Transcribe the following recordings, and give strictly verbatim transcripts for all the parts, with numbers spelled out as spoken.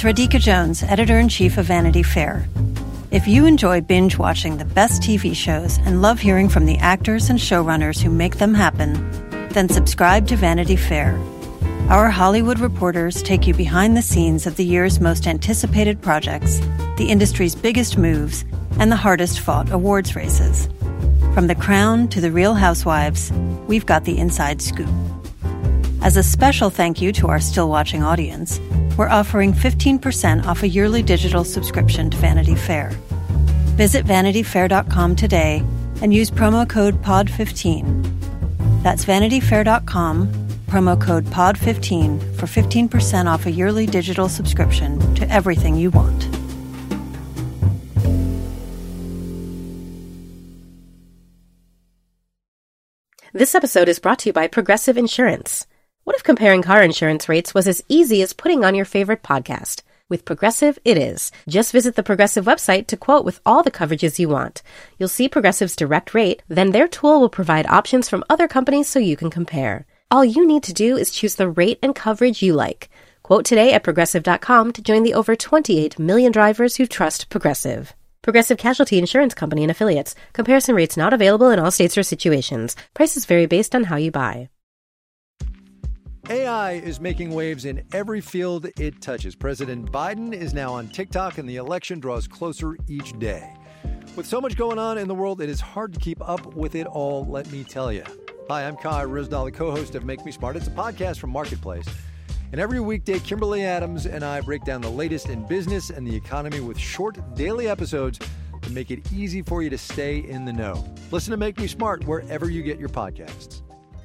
It's Radhika Jones, Editor-in-Chief of Vanity Fair. If you enjoy binge-watching the best T V shows and love hearing from the actors and showrunners who make them happen, then subscribe to Vanity Fair. Our Hollywood reporters take you behind the scenes of the year's most anticipated projects, the industry's biggest moves, and the hardest-fought awards races. From The Crown to The Real Housewives, we've got the inside scoop. As a special thank you to our still-watching audience, we're offering fifteen percent off a yearly digital subscription to Vanity Fair. Visit vanity fair dot com today and use promo code P O D fifteen. That's vanity fair dot com, promo code P O D fifteen for fifteen percent off a yearly digital subscription to everything you want. This episode is brought to you by Progressive Insurance. What if comparing car insurance rates was as easy as putting on your favorite podcast? With Progressive, it is. Just visit the Progressive website to quote with all the coverages you want. You'll see Progressive's direct rate, then their tool will provide options from other companies so you can compare. All you need to do is choose the rate and coverage you like. Quote today at progressive dot com to join the over twenty-eight million drivers who trust Progressive. Progressive Casualty Insurance Company and Affiliates. Comparison rates not available in all states or situations. Prices vary based on how you buy. A I is making waves in every field it touches. President Biden is now on TikTok, and the election draws closer each day. With so much going on in the world, it is hard to keep up with it all, let me tell you. Hi, I'm Kai Ryssdal, the co-host of Make Me Smart. It's a podcast from Marketplace. And every weekday, Kimberly Adams and I break down the latest in business and the economy with short daily episodes to make it easy for you to stay in the know. Listen to Make Me Smart wherever you get your podcasts.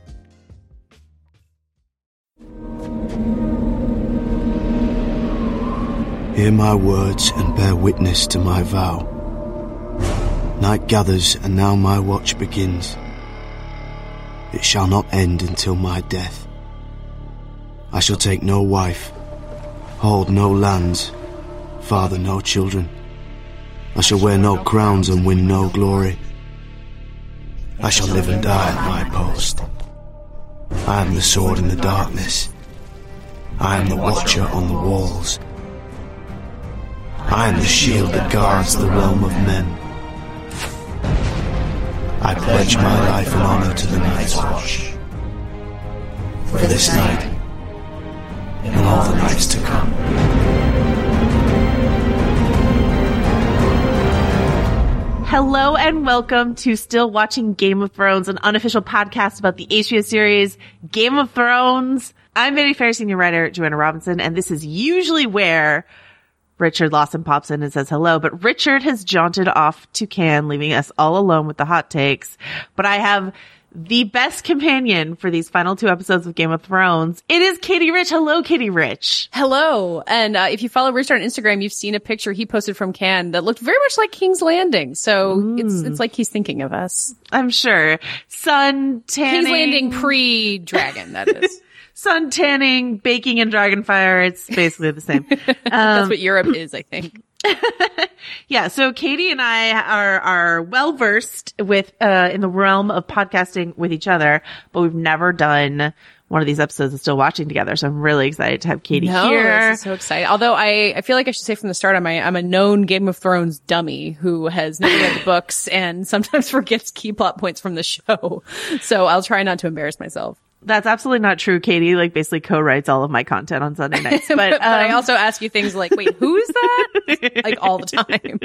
Hear my words and bear witness to my vow. Night gathers and now my watch begins. It shall not end until my death. I shall take no wife, hold no lands, father no children. I shall wear no crowns and win no glory. I shall live and die at my post. I am the sword in the darkness. I am the watcher on the walls. I am the shield that guards the realm of men. I pledge my life and honor to the Night's Watch. For this night, and all the nights to come. Hello and welcome to Still Watching Game of Thrones, an unofficial podcast about the H B O series Game of Thrones. I'm Vanity Fair senior writer Joanna Robinson, and this is usually where Richard Lawson pops in and says hello, but Richard has jaunted off to Cannes, leaving us all alone with the hot takes. But I have the best companion for these final two episodes of Game of Thrones. It is Katie Rich. Hello, Katie Rich. Hello. And uh, if you follow Richard on Instagram, you've seen a picture he posted from Cannes that looked very much like King's Landing. So mm. it's it's like he's thinking of us. I'm sure. Sun tanning. King's Landing pre-dragon, that is. Sun tanning, baking in Dragonfire. It's basically the same. Um, That's what Europe is, I think. Yeah, so Katie and I are are well versed with uh in the realm of podcasting with each other, but we've never done one of these episodes of Still Watching together. So I'm really excited to have Katie no, here. This is so exciting. Although I I feel like I should say from the start, I'm a, I'm a known Game of Thrones dummy who has never read the books and sometimes forgets key plot points from the show. So I'll try not to embarrass myself. That's absolutely not true. Katie, like, basically co-writes all of my content on Sunday nights. But, but, um, but I also ask you things like, wait, who is that? Like, all the time.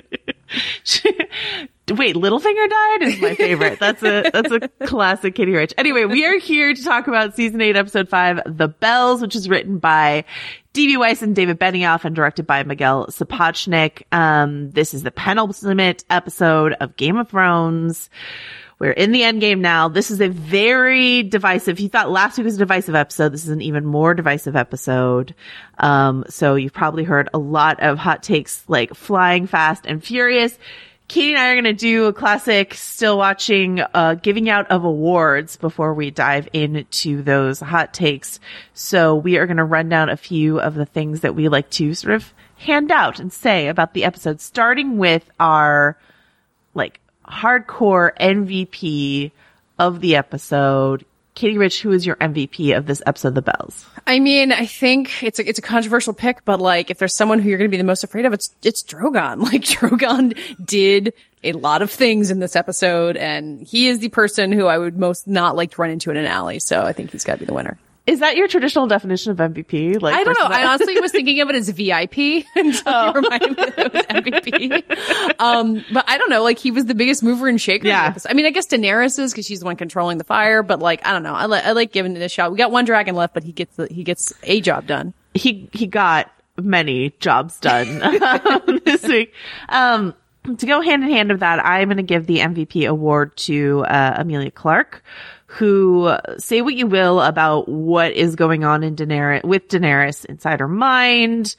Wait, Littlefinger died is my favorite. That's a, that's a classic Katie Rich. Anyway, we are here to talk about season eight, episode five, The Bells, which is written by D B. Weiss and David Benioff and directed by Miguel Sapochnik. Um, this is the penultimate episode of Game of Thrones. We're in the end game now. This is a very divisive. He thought last week was a divisive episode. This is an even more divisive episode. Um, so you've probably heard a lot of hot takes like flying fast and furious. Katie and I are going to do a classic Still Watching, uh, giving out of awards before we dive into those hot takes. So we are going to run down a few of the things that we like to sort of hand out and say about the episode, starting with our like hardcore M V P of the episode, Katie Rich, who is your M V P of this episode, The Bells? I mean, I think it's a, it's a controversial pick, but like, if there's someone who you're going to be the most afraid of, it's, it's Drogon. Like, Drogon did a lot of things in this episode, and he is the person who I would most not like to run into in an alley. So I think he's got to be the winner. Is that your traditional definition of M V P? Like, I don't know. that- I honestly was thinking of it as V I P until oh. you reminded me that it was M V P. Um, but I don't know. Like, he was the biggest mover and shaker. Yeah. In the episode. I mean, I guess Daenerys is because she's the one controlling the fire. But like, I don't know. I, li- I like giving it a shot. We got one dragon left, but he gets the, he gets a job done. He he got many jobs done um, this week. Um, to go hand in hand with that, I'm going to give the M V P award to uh, Emilia Clarke, who, say what you will about what is going on in Daenerys, with Daenerys inside her mind.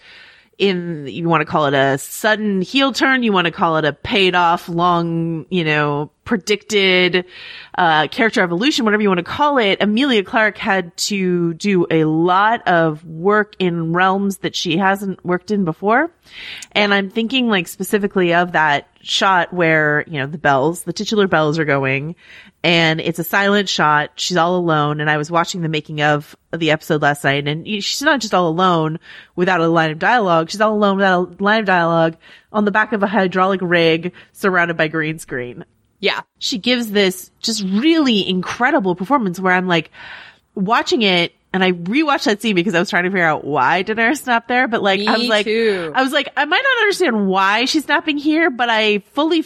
In, you want to call it a sudden heel turn, you want to call it a paid off, long, you know, predicted, uh, character evolution, whatever you want to call it. Emilia Clarke had to do a lot of work in realms that she hasn't worked in before. And I'm thinking like specifically of that shot where, you know, the bells, the titular bells are going, and it's a silent shot. She's all alone. And I was watching the making of the episode last night, and she's not just all alone without a line of dialogue. She's all alone without a line of dialogue on the back of a hydraulic rig surrounded by green screen. Yeah. She gives this just really incredible performance where I'm like watching it, and I rewatched that scene because I was trying to figure out why Daenerys snapped there. But like, Me I was like, too. I was like, I might not understand why she's snapping here, but I fully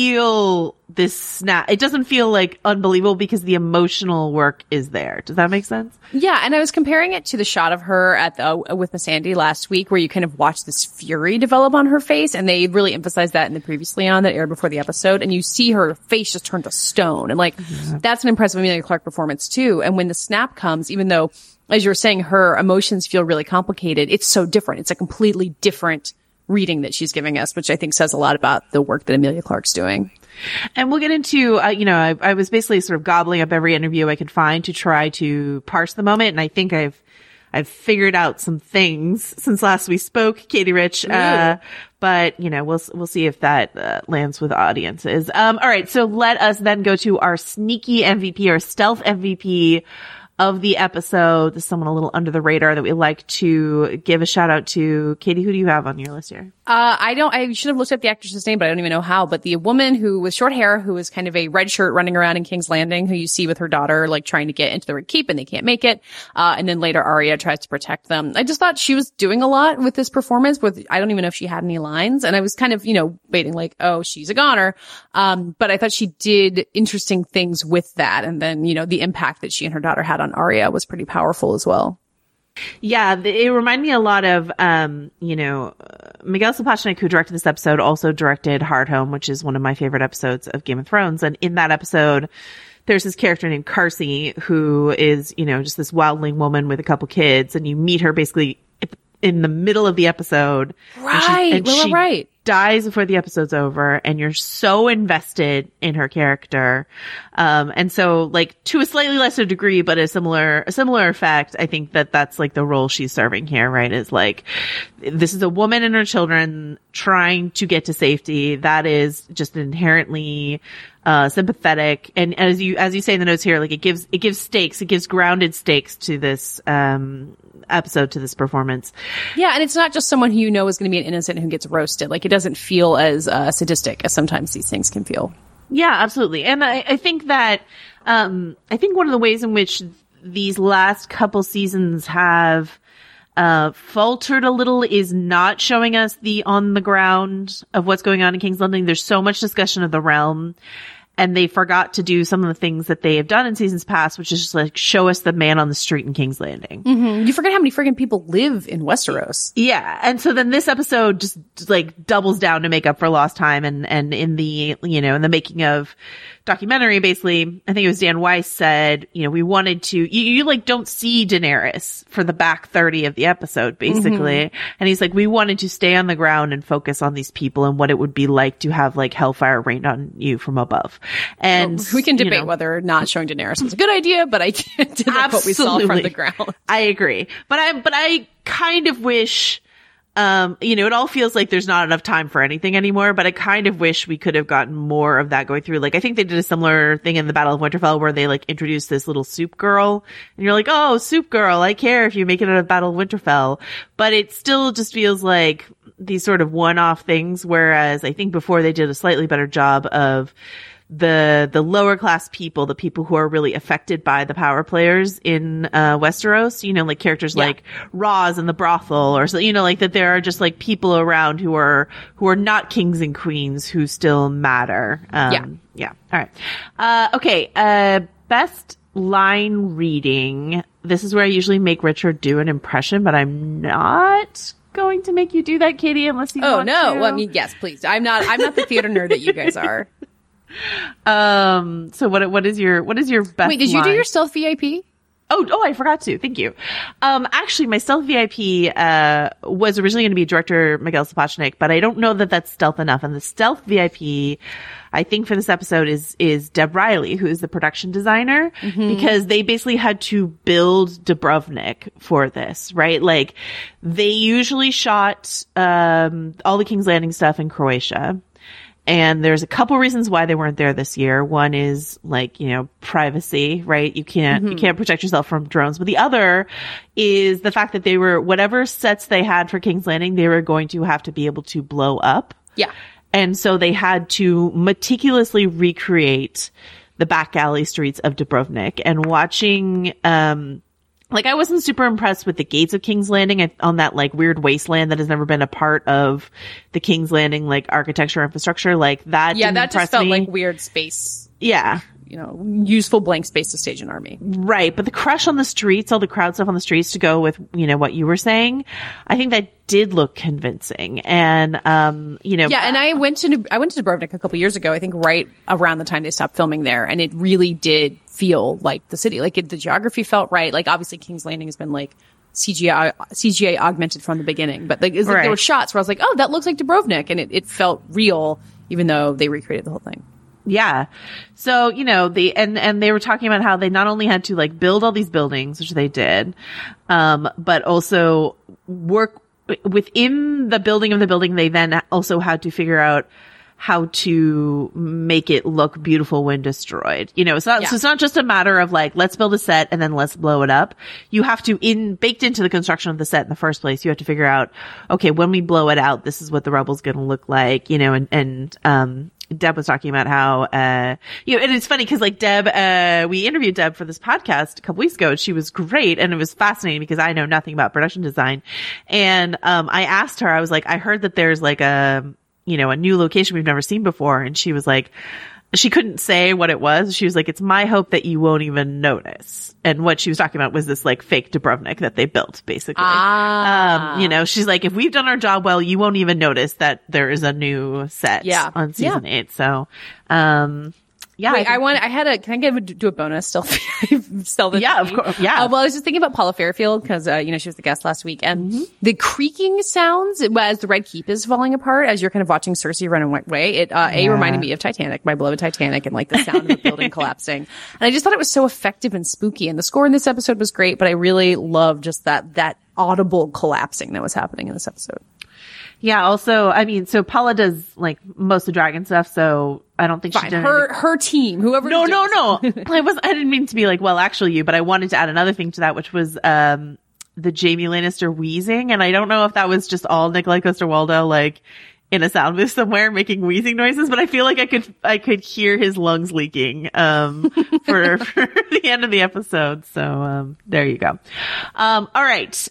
feel this snap. It doesn't feel like unbelievable because the emotional work is there. Does that make sense? Yeah. And I was comparing it to the shot of her at the, uh, with Miss Andy last week, where you kind of watch this fury develop on her face. And they really emphasized that in the previously on that aired before the episode. And you see her face just turn to stone. And like, mm-hmm. that's an impressive Emilia Clarke performance too. And when the snap comes, even though, as you were saying, her emotions feel really complicated, it's so different. It's a completely different reading that she's giving us, which I think says a lot about the work that Emilia Clarke's doing. And we'll get into, uh, you know, I, I was basically sort of gobbling up every interview I could find to try to parse the moment. And I think I've, I've figured out some things since last we spoke, Katie Rich. Uh, but, you know, we'll, we'll see if that uh, lands with audiences. Um, all right. So let us then go to our sneaky M V P, or stealth M V P of the episode. This is someone a little under the radar that we like to give a shout out to. Katie, who do you have on your list here? Uh, I don't, I should have looked up the actress's name, but I don't even know how. But the woman who with short hair, who is kind of a red shirt running around in King's Landing, who you see with her daughter, like trying to get into the Red Keep and they can't make it. Uh, and then later Arya tries to protect them. I just thought she was doing a lot with this performance with, I don't even know if she had any lines. And I was kind of, you know, waiting like, oh, she's a goner. Um, but I thought she did interesting things with that. And then, you know, the impact that she and her daughter had on Arya was pretty powerful as well. Yeah, it reminded me a lot of, um, you know, Miguel Sapochnik, who directed this episode, also directed Hard Home, which is one of my favorite episodes of Game of Thrones. And in that episode, there's this character named Carsey, who is, you know, just this wildling woman with a couple kids, and you meet her basically in the middle of the episode. Right, and she, and well, she right. dies before the episode's over, and you're so invested in her character. Um, and so like to a slightly lesser degree, but a similar, a similar effect, I think that that's like the role she's serving here, right? Is like, this is a woman and her children trying to get to safety. That is just inherently, uh, sympathetic. And as you, as you say in the notes here, like it gives, it gives stakes, it gives grounded stakes to this, um, episode, to this performance. Yeah, and it's not just someone who you know is going to be an innocent who gets roasted. Like, it doesn't feel as uh, sadistic as sometimes these things can feel. Yeah, absolutely. And I, I think that, um, I think one of the ways in which these last couple seasons have uh faltered a little is not showing us the on the ground of what's going on in King's Landing. There's so much discussion of the realm, and they forgot to do some of the things that they have done in seasons past, which is just like show us the man on the street in King's Landing. Mm-hmm. You forget how many friggin' people live in Westeros. Yeah. And so then this episode just, just like doubles down to make up for lost time. And, and in the, you know, in the making of documentary, basically, I think it was Dan Weiss said, you know, we wanted to, you, you like don't see Daenerys for the back thirty of the episode, basically. Mm-hmm. And he's like, we wanted to stay on the ground and focus on these people and what it would be like to have like hellfire rained on you from above. And well, we can debate you know, whether or not showing Daenerys was a good idea, but I did like what we saw from the ground. I agree. But I, but I kind of wish, Um, you know, it all feels like there's not enough time for anything anymore, but I kind of wish we could have gotten more of that going through. Like, I think they did a similar thing in the Battle of Winterfell where they like introduced this little soup girl and you're like, oh, soup girl, I care if you make it out of Battle of Winterfell. But it still just feels like these sort of one-off things, whereas I think before they did a slightly better job of the the lower class people, the people who are really affected by the power players in uh Westeros, you know, like characters yeah. like Roz and the brothel, or so, you know, like that there are just like people around who are who are not kings and queens who still matter. Um yeah. yeah. All right. Uh okay, uh best line reading. This is where I usually make Richard do an impression, but I'm not going to make you do that, Katie, unless you oh, want no. to. Well, I mean, yes, please. I'm not I'm not the theater nerd that you guys are. Um, so what, what is your, what is your best Wait, did you line? do your stealth V I P? Oh, oh, I forgot to. Thank you. Um, actually, my stealth V I P, uh, was originally going to be director Miguel Sapochnik, but I don't know that that's stealth enough. And the stealth V I P, I think for this episode is, is Deb Riley, who is the production designer, mm-hmm. because they basically had to build Dubrovnik for this, right? Like, they usually shot, um, all the King's Landing stuff in Croatia. And there's a couple reasons why they weren't there this year. One is like, you know, privacy, right? You can't, mm-hmm. you can't protect yourself from drones. But the other is the fact that they were, whatever sets they had for King's Landing, they were going to have to be able to blow up. Yeah. And so they had to meticulously recreate the back alley streets of Dubrovnik. And watching, um, like, I wasn't super impressed with the gates of King's Landing on that, like, weird wasteland that has never been a part of the King's Landing, like, architecture infrastructure. Like, that Yeah, didn't that just felt me. like weird space. Yeah. You know, useful blank space to stage an army. Right. But the crush on the streets, all the crowd stuff on the streets to go with, you know, what you were saying, I think that did look convincing. And, um, you know. Yeah, and I went to, I went to Dubrovnik a couple years ago, I think right around the time they stopped filming there, and it really did feel like the city. Like, it, the geography felt right. Like, obviously King's Landing has been like C G I, C G I augmented from the beginning, but like, it was like right. there were shots where I was like, oh, that looks like Dubrovnik, and it, it felt real, even though they recreated the whole thing. Yeah. So, you know, the, and, and they were talking about how they not only had to like build all these buildings, which they did, um, but also work within the building of the building. They then also had to figure out how to make it look beautiful when destroyed. You know, it's not, yeah. so it's not just a matter of like, let's build a set and then let's blow it up. You have to, in, baked into the construction of the set in the first place, you have to figure out, okay, when we blow it out, this is what the rebel's gonna look like, you know, and, and, um, Deb was talking about how, uh, you know, and it's funny because like Deb, uh, we interviewed Deb for this podcast a couple weeks ago and she was great and it was fascinating because I know nothing about production design. And, um, I asked her, I was like, I heard that there's like a, you know, a new location we've never seen before. And she was like, she couldn't say what it was. She was like, it's my hope that you won't even notice. And what she was talking about was this like fake Dubrovnik that they built, basically. Ah. Um, you know, she's like, if we've done our job well, you won't even notice that there is a new set yeah. on season yeah. eight. So, um, yeah. Wait, I, I want, I had a, can I give, do a bonus still? still the Yeah, of course. Yeah. Uh, well, I was just thinking about Paula Fairfield because, uh, you know, she was the guest last week and mm-hmm. the creaking sounds as the Red Keep is falling apart, as you're kind of watching Cersei run away, it, uh, yeah. A, reminded me of Titanic, my beloved Titanic, and like the sound of the building collapsing. And I just thought it was so effective and spooky. And the score in this episode was great, but I really loved just that, that audible collapsing that was happening in this episode. Yeah. Also, I mean, so Paula does like most of the dragon stuff, so I don't think Fine. she did her anything. her team, whoever. No, no, no. I was. I didn't mean to be like, well, actually, you. But I wanted to add another thing to that, which was um the Jaime Lannister wheezing, and I don't know if that was just all Nikolai Coster-Waldau like in a sound booth somewhere making wheezing noises, but I feel like I could I could hear his lungs leaking um for, for the end of the episode. So um there you go. Um all right.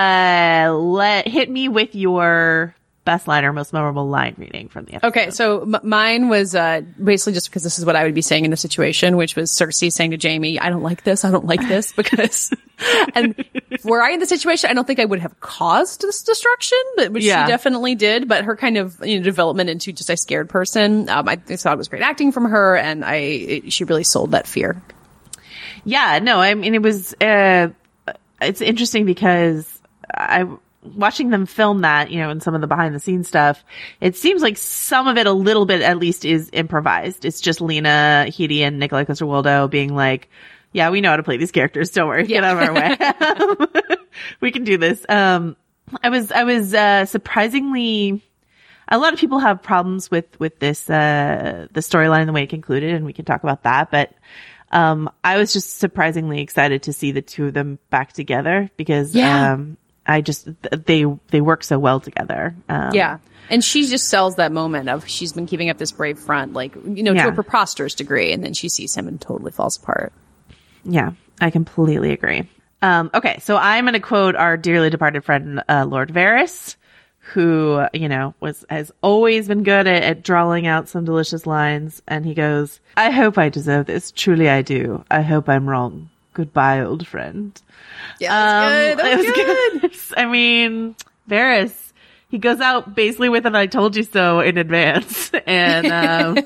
Uh let hit me with your best line or most memorable line reading from the episode. Okay, so m- mine was uh basically just because this is what I would be saying in the situation, which was Cersei saying to Jaime, I don't like this, I don't like this, because and were I in the situation, I don't think I would have caused this destruction, but which yeah. she definitely did. But her kind of, you know, development into just a scared person, um, I thought it was great acting from her, and I it, she really sold that fear. Yeah, no, I mean it was uh it's interesting because I watching them film that, you know, and some of the behind the scenes stuff, it seems like some of it a little bit at least is improvised. It's just Lena Headey and Nikolai Coster-Waldau being like, yeah, we know how to play these characters. Don't worry. Yeah. Get out of our way. We can do this. Um, I was, I was, uh, surprisingly, a lot of people have problems with, with this, uh, the storyline and the way it concluded, and we can talk about that, but, um, I was just surprisingly excited to see the two of them back together because, Yeah. um, I just, they, they work so well together. Um, Yeah. And she just sells that moment of she's been keeping up this brave front, like, you know, Yeah. to a preposterous degree. And then she sees him and totally falls apart. Yeah, I completely agree. Um, okay, so I'm going to quote our dearly departed friend, uh, Lord Varys, who, you know, was, has always been good at, at drawing out some delicious lines. And he goes, I hope I deserve this. Truly I do. I hope I'm wrong. Goodbye, old friend. Yeah, that's good. That was, it was good. good. I mean, Varys, he goes out basically with an I told you so in advance. And, um,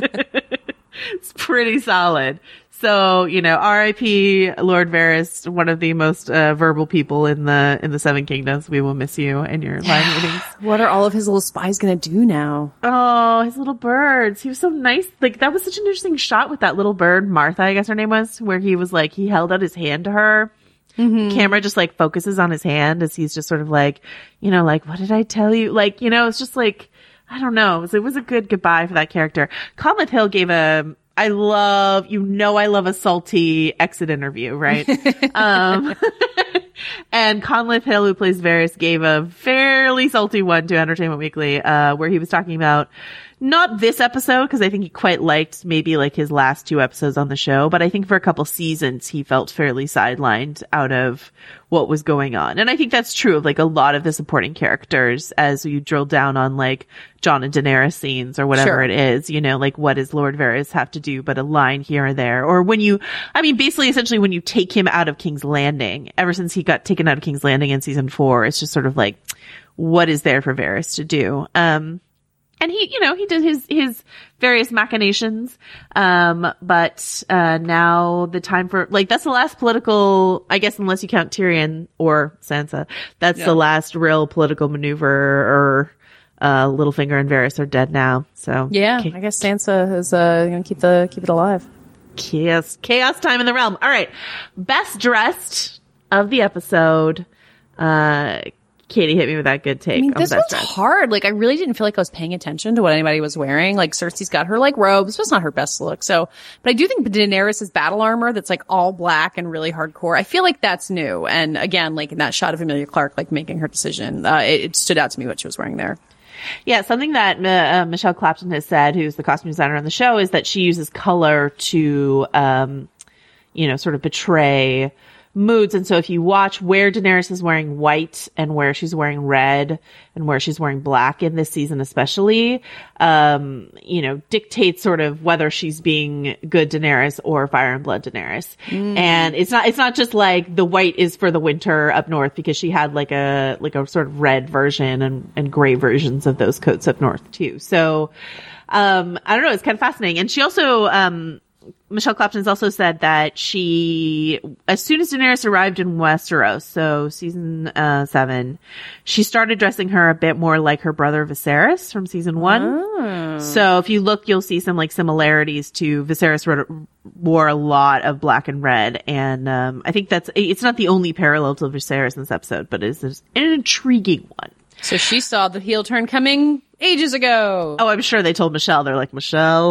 it's pretty solid. So, you know, R I P Lord Varys, one of the most uh, verbal people in the in the Seven Kingdoms. We will miss you and your line readings. What are all of his little spies going to do now? Oh, his little birds. He was so nice. Like, that was such an interesting shot with that little bird, Martha, I guess her name was, where he was like, he held out his hand to her. Mm-hmm. The camera just like focuses on his hand as he's just sort of like, you know, like, what did I tell you? Like, you know, it's just like, I don't know. It was, it was a good goodbye for that character. Conleth Hill gave a, I love, you know, I love a salty exit interview, right? um, and Conleth Hill, who plays Varys, gave a fairly salty one to Entertainment Weekly, uh, where he was talking about not this episode, because I think he quite liked maybe like his last two episodes on the show, but I think for a couple seasons he felt fairly sidelined out of what was going on. And I think that's true of like a lot of the supporting characters as you drill down on like Jon and Daenerys scenes or whatever Sure. it is, you know, like what does Lord Varys have to do but a line here or there? Or when you, I mean, basically essentially when you take him out of King's Landing, ever since he got taken out of King's Landing in season four, it's just sort of like, what is there for Varys to do? Um, And he, you know, he did his, his various machinations. Um, but, uh, now the time for, like, that's the last political, I guess, unless you count Tyrion or Sansa, that's Yeah. the last real political maneuver or, uh, Littlefinger and Varys are dead now. So. Yeah, Cha- I guess Sansa is uh, going to keep the keep it alive. Chaos, chaos time in the realm. All right. Best dressed of the episode. Uh, Katie hit me with that good take. I mean, on this best one's dressed. hard. Like, I really didn't feel like I was paying attention to what anybody was wearing. Like, Cersei's got her, like, robe. This was not her best look. So, but I do think Daenerys' battle armor that's, like, all black and really hardcore. I feel like that's new. And again, like, in that shot of Emilia Clarke, like, making her decision, uh, it, it stood out to me what she was wearing there. Yeah, something that uh, Michelle Clapton has said, who's the costume designer on the show, is that she uses color to, um, you know, sort of betray moods. And so if you watch where Daenerys is wearing white and where she's wearing red and where she's wearing black in this season especially, um, you know, dictates sort of whether she's being good Daenerys or Fire and Blood Daenerys. Mm. And it's not, it's not just like the white is for the winter up north, because she had like a, like a sort of red version and, and gray versions of those coats up north too. So, um, I don't know, it's kind of fascinating. And she also, um, Michelle Clapton's also said that she, as soon as Daenerys arrived in Westeros, so season uh, seven, she started dressing her a bit more like her brother Viserys from season one. Oh. So if you look, you'll see some like similarities to Viserys wrote, wore a lot of black and red, and um, I think that's it's not the only parallel to Viserys in this episode, but it's, it's an intriguing one. So she saw the heel turn coming ages ago. Oh, I'm sure they told Michelle. They're like, Michelle,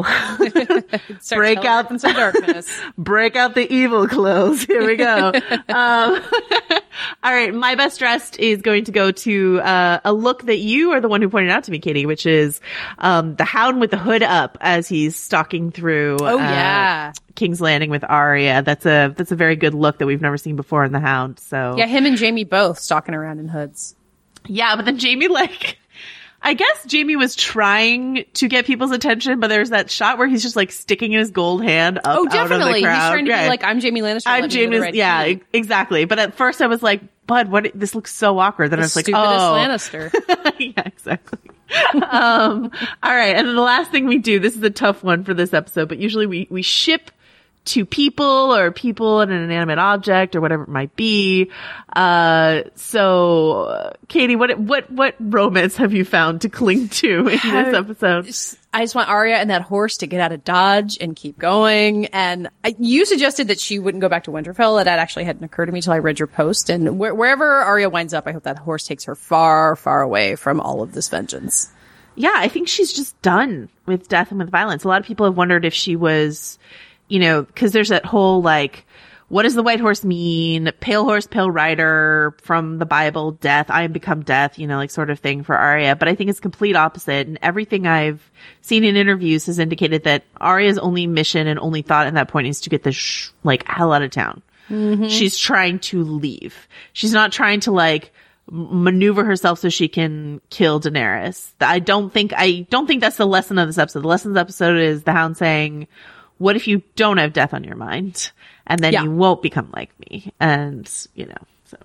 break out in some darkness. Break out the evil clothes. Here we go. um, all right. My best dressed is going to go to uh, a look that you are the one who pointed out to me, Katie, which is um, the Hound with the hood up as he's stalking through. Oh, uh, yeah. King's Landing with Arya. That's a that's a very good look that we've never seen before in the Hound. So yeah, him and Jaime both stalking around in hoods. Yeah, but then Jaime, like, I guess Jaime was trying to get people's attention, but there's that shot where he's just like sticking his gold hand up oh, out of the definitely. crowd. He's trying to yeah. be like, I'm Jaime Lannister. I'm Jaime. Yeah, key. exactly. But at first I was like, Bud, what? This looks so awkward. Then the I was like, stupidest oh. Lannister. Yeah, exactly. um, all right. And then the last thing we do, this is a tough one for this episode, but usually we, we ship two people or people and an inanimate object or whatever it might be. Uh, so uh, Katie, what, what, what romance have you found to cling to in this episode? I just want Arya and that horse to get out of Dodge and keep going. And I, you suggested that she wouldn't go back to Winterfell. That actually hadn't occurred to me till I read your post. And wh- wherever Arya winds up, I hope that horse takes her far, far away from all of this vengeance. Yeah, I think she's just done with death and with violence. A lot of people have wondered if she was, you know, because there's that whole, like, what does the white horse mean? Pale horse, pale rider from the Bible, death, I am become death, you know, like sort of thing for Arya. But I think it's complete opposite. And everything I've seen in interviews has indicated that Arya's only mission and only thought at that point is to get the sh- like hell out of town. Mm-hmm. She's trying to leave. She's not trying to like maneuver herself so she can kill Daenerys. I don't think, I don't think that's the lesson of this episode. The lesson of the episode is the Hound saying, what if you don't have death on your mind? And then yeah. you won't become like me. And, you know, so.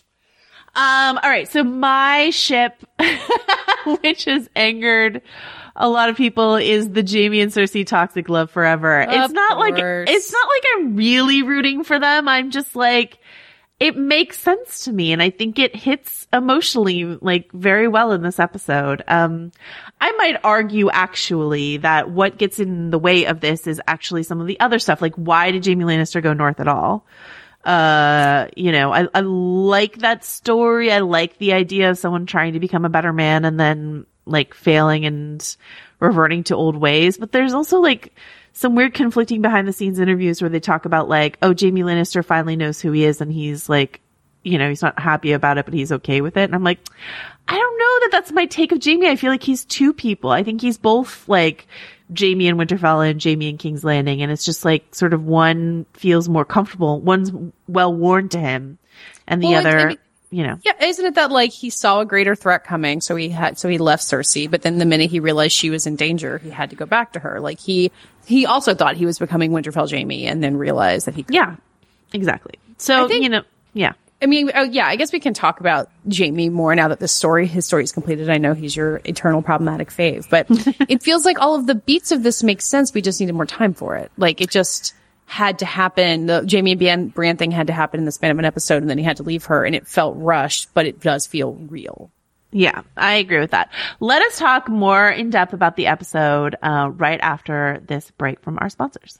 Um, all right. So my ship, which has angered a lot of people, is the Jaime and Cersei toxic love forever. Of it's not course. like, it's not like I'm really rooting for them. I'm just like, it makes sense to me. And I think it hits emotionally, like, very well in this episode. Um, I might argue actually that what gets in the way of this is actually some of the other stuff. Like, why did Jaime Lannister go north at all? Uh, you know, I, I like that story. I like the idea of someone trying to become a better man and then, like, failing and reverting to old ways. But there's also, like, some weird conflicting behind the scenes interviews where they talk about like, oh, Jaime Lannister finally knows who he is and he's like, you know, he's not happy about it, but he's okay with it. And I'm like, I don't know that that's my take of Jaime. I feel like he's two people. I think he's both like Jaime in Winterfell and Jaime in King's Landing. And it's just like sort of one feels more comfortable. One's well worn to him and the well, other, I mean, you know. Yeah, isn't it that like he saw a greater threat coming, so he had so he left Cersei, but then the minute he realized she was in danger, he had to go back to her. Like he he also thought he was becoming Winterfell Jaime and then realized that he couldn't. Yeah, exactly. So, think, you know, yeah. I mean, oh, yeah, I guess we can talk about Jaime more now that this story, his story is completed. I know he's your eternal problematic fave, but it feels like all of the beats of this make sense. We just needed more time for it. Like it just had to happen. The Jaime and Bran thing had to happen in the span of an episode, and then he had to leave her, and it felt rushed, but it does feel real. Yeah, I agree with that. Let us talk more in depth about the episode uh, right after this break from our sponsors.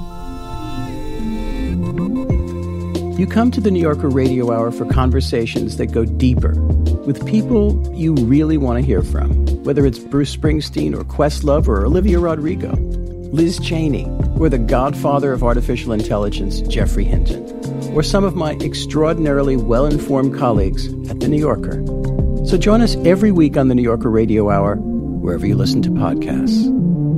You come to the New Yorker Radio Hour for conversations that go deeper with people you really want to hear from, whether it's Bruce Springsteen or Questlove or Olivia Rodrigo, Liz Cheney, or the godfather of artificial intelligence, Jeffrey Hinton, or some of my extraordinarily well-informed colleagues at The New Yorker. So join us every week on the New Yorker Radio Hour, wherever you listen to podcasts.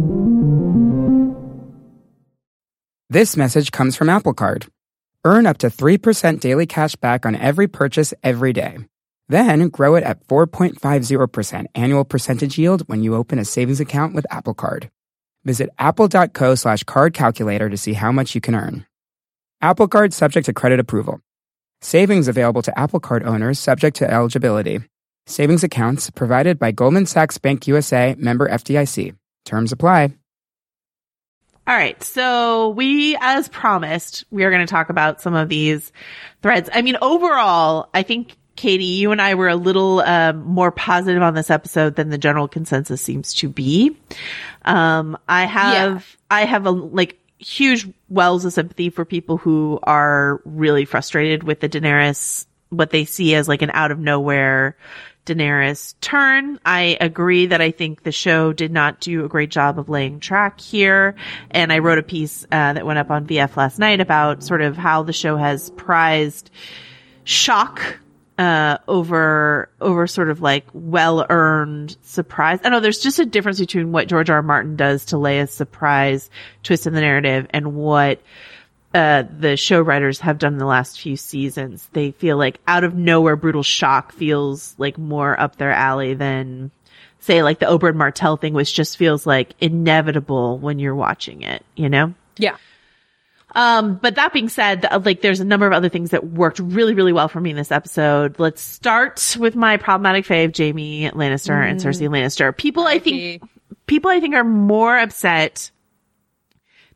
This message comes from Apple Card. Earn up to three percent daily cash back on every purchase every day. Then grow it at four point five zero percent annual percentage yield when you open a savings account with Apple Card. Visit apple.co slash card calculator to see how much you can earn. Apple Card subject to credit approval. Savings available to Apple Card owners subject to eligibility. Savings accounts provided by Goldman Sachs Bank U S A, member F D I C. Terms apply. All right. So we, as promised, we are going to talk about some of these threads. I mean, overall, I think, Katie, you and I were a little um, more positive on this episode than the general consensus seems to be. Um, I have, yeah. I have a like huge wells of sympathy for people who are really frustrated with the Daenerys, what they see as like an out of nowhere Daenerys turn. I agree that I think the show did not do a great job of laying track here. And I wrote a piece uh, that went up on V F last night about sort of how the show has prized shock uh over over sort of like well-earned surprise. I know there's just a difference between what George R. R. Martin does to lay a surprise twist in the narrative and what uh the show writers have done in the last few seasons. They feel like out of nowhere brutal shock feels like more up their alley than say like the Oberyn Martell thing, which just feels like inevitable when you're watching it, you know? Yeah. Um, but that being said, like there's a number of other things that worked really, really well for me in this episode. Let's start with my problematic fave, Jaime Lannister mm. and Cersei Lannister. People I think, people I think are more upset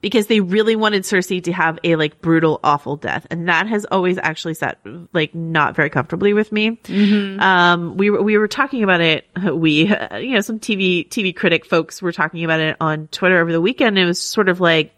because they really wanted Cersei to have a like brutal, awful death. And that has always actually sat like not very comfortably with me. Mm-hmm. Um, we were, we were talking about it. We, uh, you know, some T V, T V critic folks were talking about it on Twitter over the weekend. It was sort of like,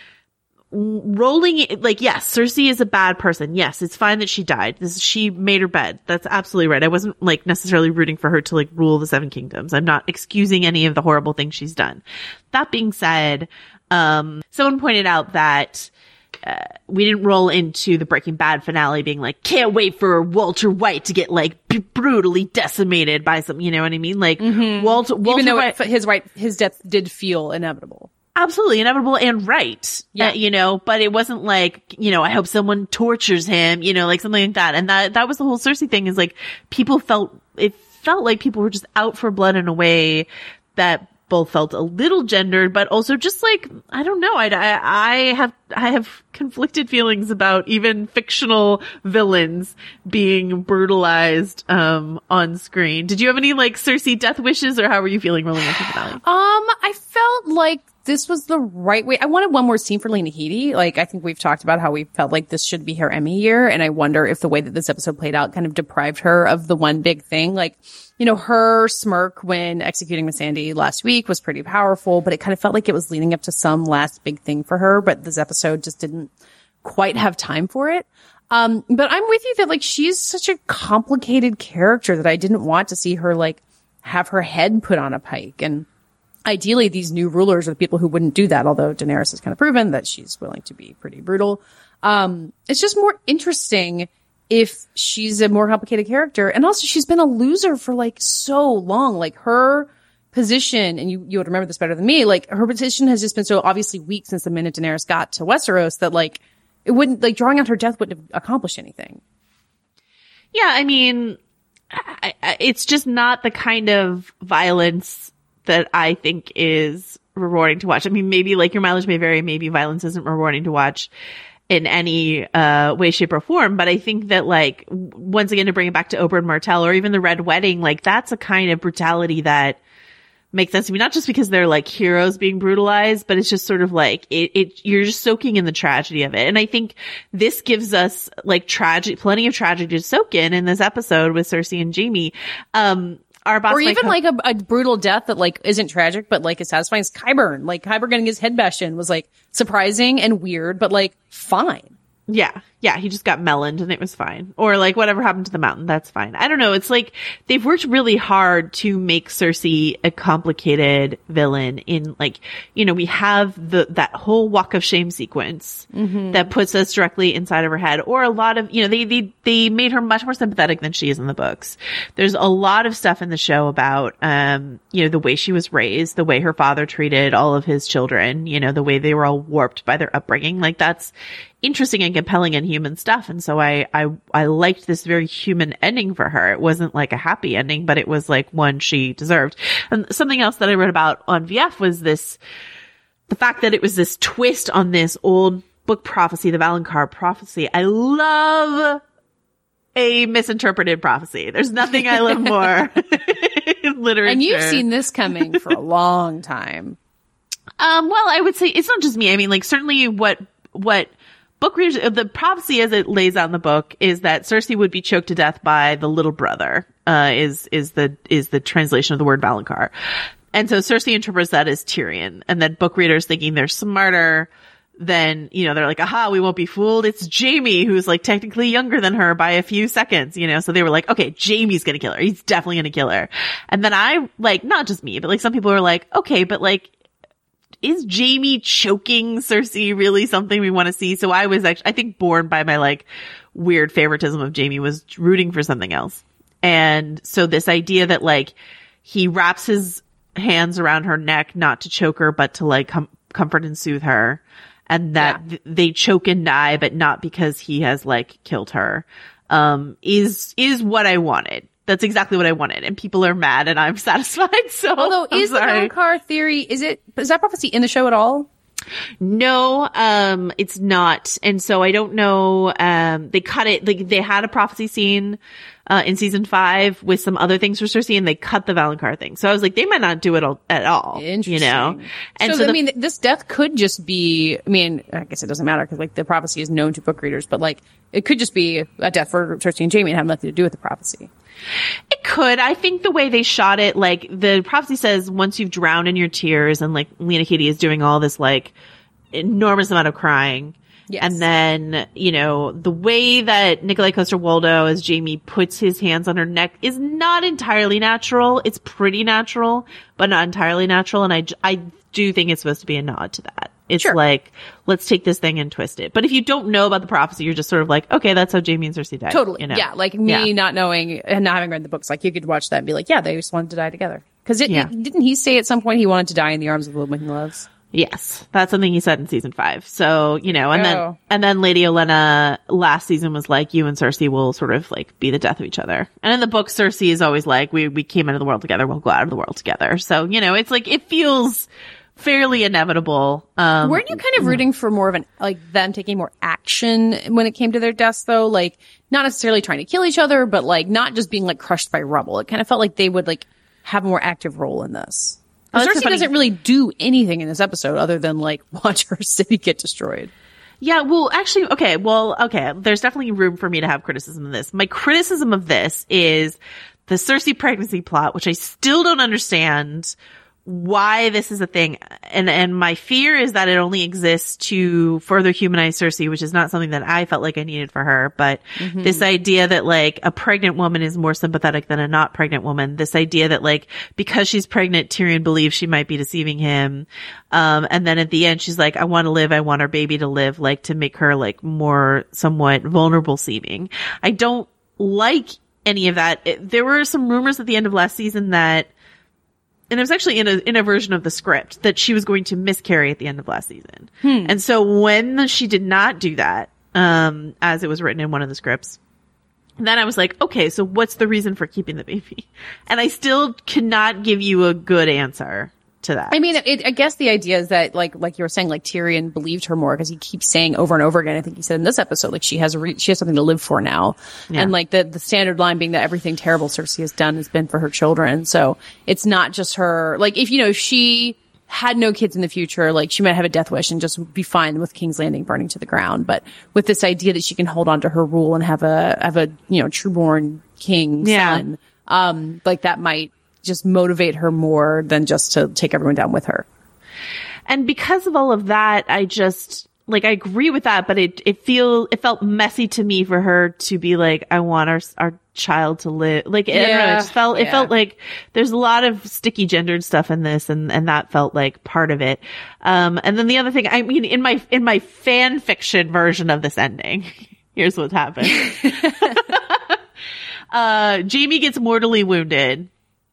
rolling it, like, yes, Cersei is a bad person. Yes, it's fine that she died. This, she made her bed. That's absolutely right. I wasn't like necessarily rooting for her to like rule the Seven Kingdoms. I'm not excusing any of the horrible things she's done. That being said, um, someone pointed out that uh, we didn't roll into the Breaking Bad finale being like, can't wait for Walter White to get like b- brutally decimated by some, you know what I mean? Like, mm-hmm. Walter, Walter even though White, it, his right, his death did feel inevitable. Absolutely inevitable and right. Yeah. Uh, you know, but it wasn't like, you know, I hope someone tortures him, you know, like something like that. And that, that was the whole Cersei thing is like people felt, it felt like people were just out for blood in a way that both felt a little gendered, but also just like, I don't know. I, I, I have, I have conflicted feelings about even fictional villains being brutalized, um, on screen. Did you have any like Cersei death wishes or how were you feeling rolling into the finale? Um, I felt like this was the right way. I wanted one more scene for Lena Headey. Like, I think we've talked about how we felt like this should be her Emmy year. And I wonder if the way that this episode played out kind of deprived her of the one big thing. Like, you know, her smirk when executing Missandei last week was pretty powerful, but it kind of felt like it was leading up to some last big thing for her. But this episode just didn't quite have time for it. Um, but I'm with you that like she's such a complicated character that I didn't want to see her like have her head put on a pike. And ideally, these new rulers are the people who wouldn't do that, although Daenerys has kind of proven that she's willing to be pretty brutal. Um, it's just more interesting if she's a more complicated character. And also, she's been a loser for, like, so long. Like, her position, and you, you would remember this better than me, like, her position has just been so obviously weak since the minute Daenerys got to Westeros that, like, it wouldn't, like, drawing out her death wouldn't have accomplished anything. Yeah, I mean, I, I, it's just not the kind of violence that I think is rewarding to watch. I mean, maybe like your mileage may vary. Maybe violence isn't rewarding to watch in any uh way, shape, or form. But I think that like once again to bring it back to Oberyn Martell or even the Red Wedding, like that's a kind of brutality that makes sense to me. Not just because they're like heroes being brutalized, but it's just sort of like it. it you're just soaking in the tragedy of it. And I think this gives us like tragic, plenty of tragedy to soak in in this episode with Cersei and Jaime. Um. Our boss or even co- like a, a brutal death that like isn't tragic, but like is satisfying. Is Qyburn. Like Qyburn getting his head bashed in was like surprising and weird, but like fine. Yeah. Yeah. He just got meloned and it was fine. Or like whatever happened to the mountain. That's fine. I don't know. It's like they've worked really hard to make Cersei a complicated villain in like, you know, we have the, that whole walk of shame sequence mm-hmm. that puts us directly inside of her head or a lot of, you know, they, they, they made her much more sympathetic than she is in the books. There's a lot of stuff in the show about, um, you know, the way she was raised, the way her father treated all of his children, you know, the way they were all warped by their upbringing. Like that's interesting and compelling and human stuff. And so I, I, I liked this very human ending for her. It wasn't like a happy ending, but it was like one she deserved. And something else that I read about on V F was this, the fact that it was this twist on this old book prophecy, the Valonqar prophecy. I love a misinterpreted prophecy. There's nothing I love more in literature. And you've seen this coming for a long time. Um, well, I would say it's not just me. I mean, like certainly what, what, book readers, the prophecy as it lays out in the book is that Cersei would be choked to death by the little brother, uh, is, is the, is the translation of the word Valonqar. And so Cersei interprets that as Tyrion. And then book readers thinking they're smarter than, you know, they're like, aha, we won't be fooled. It's Jaime who's like technically younger than her by a few seconds, you know? So they were like, okay, Jaime's gonna kill her. He's definitely gonna kill her. And then I, like, not just me, but like some people were like, okay, but like, is Jaime choking Cersei really something we want to see? So I was actually, I think born by my like weird favoritism of Jaime was rooting for something else. And so this idea that like he wraps his hands around her neck, not to choke her, but to like com- comfort and soothe her. And that yeah. th- they choke and die, but not because he has like killed her, um, is, is what I wanted. That's exactly what I wanted. And people are mad and I'm satisfied. So although I'm is sorry. the Valonqar theory, is it, is that prophecy in the show at all? No, um, it's not. And so I don't know, um, they cut it, like they had a prophecy scene, uh, in season five with some other things for Cersei, and they cut the Valonqar thing. So I was like, they might not do it all, at all. Interesting. You know? And so, so I the, mean, this death could just be, I mean, I guess it doesn't matter because like the prophecy is known to book readers, but like it could just be a death for Cersei and Jaime and have nothing to do with the prophecy. It could. I think the way they shot it, like the prophecy says, once you've drowned in your tears, and like Lena Headey is doing all this like enormous amount of crying. Yes. And then, you know, the way that Nikolai Coster-Waldau as Jaime puts his hands on her neck is not entirely natural. It's pretty natural, but not entirely natural. And I, I do think it's supposed to be a nod to that. It's sure. like, let's take this thing and twist it. But if you don't know about the prophecy, you're just sort of like, okay, that's how Jaime and Cersei died. Totally. You know? Yeah. Like me yeah. not knowing and not having read the books, like you could watch that and be like, yeah, they just wanted to die together. Cause it, yeah. it, didn't he say at some point he wanted to die in the arms of the woman he loves? Yes, that's something he said in season five. So, you know, and oh. then, and then Lady Olenna last season was like, you and Cersei will sort of like be the death of each other. And in the book, Cersei is always like, we, we came into the world together, we'll go out of the world together. So, you know, it's like, it feels fairly inevitable. Um, Weren't you kind of rooting for more of an, like them taking more action when it came to their deaths though? Like, not necessarily trying to kill each other, but like not just being like crushed by rubble. It kind of felt like they would like have a more active role in this. Oh, Cersei so doesn't really do anything in this episode other than like watch her city get destroyed. Yeah, well, actually, okay, well, okay, there's definitely room for me to have criticism of this. My criticism of this is the Cersei pregnancy plot, which I still don't understand why this is a thing. And, and my fear is that it only exists to further humanize Cersei, which is not something that I felt like I needed for her. But mm-hmm. this idea that like a pregnant woman is more sympathetic than a not pregnant woman. This idea that like, because she's pregnant, Tyrion believes she might be deceiving him. Um, and then at the end, she's like, I want to live. I want our baby to live, like to make her like more somewhat vulnerable seeming. I don't like any of that. It, there were some rumors at the end of last season that, and it was actually in a, in a version of the script that she was going to miscarry at the end of last season. Hmm. And so when she did not do that, um, as it was written in one of the scripts, then I was like, okay, so what's the reason for keeping the baby? And I still cannot give you a good answer to that. I mean, it, I guess the idea is that, like, like you were saying, like Tyrion believed her more because he keeps saying over and over again. I think he said in this episode, like she has a re- she has something to live for now, yeah. and like the the standard line being that everything terrible Cersei has done has been for her children. So it's not just her. Like if you know if she had no kids in the future, like she might have a death wish and just be fine with King's Landing burning to the ground. But with this idea that she can hold on to her rule and have a have a you know trueborn king yeah. son, um, like that might just motivate her more than just to take everyone down with her. And because of all of that, I just like I agree with that, but it it feel it felt messy to me for her to be like, I want our our child to live. Like yeah, I don't know, it just felt yeah. it felt like there's a lot of sticky gendered stuff in this, and and that felt like part of it. Um, and then the other thing, I mean, in my in my fan fiction version of this ending, here's what's happened. uh, Jaime gets mortally wounded.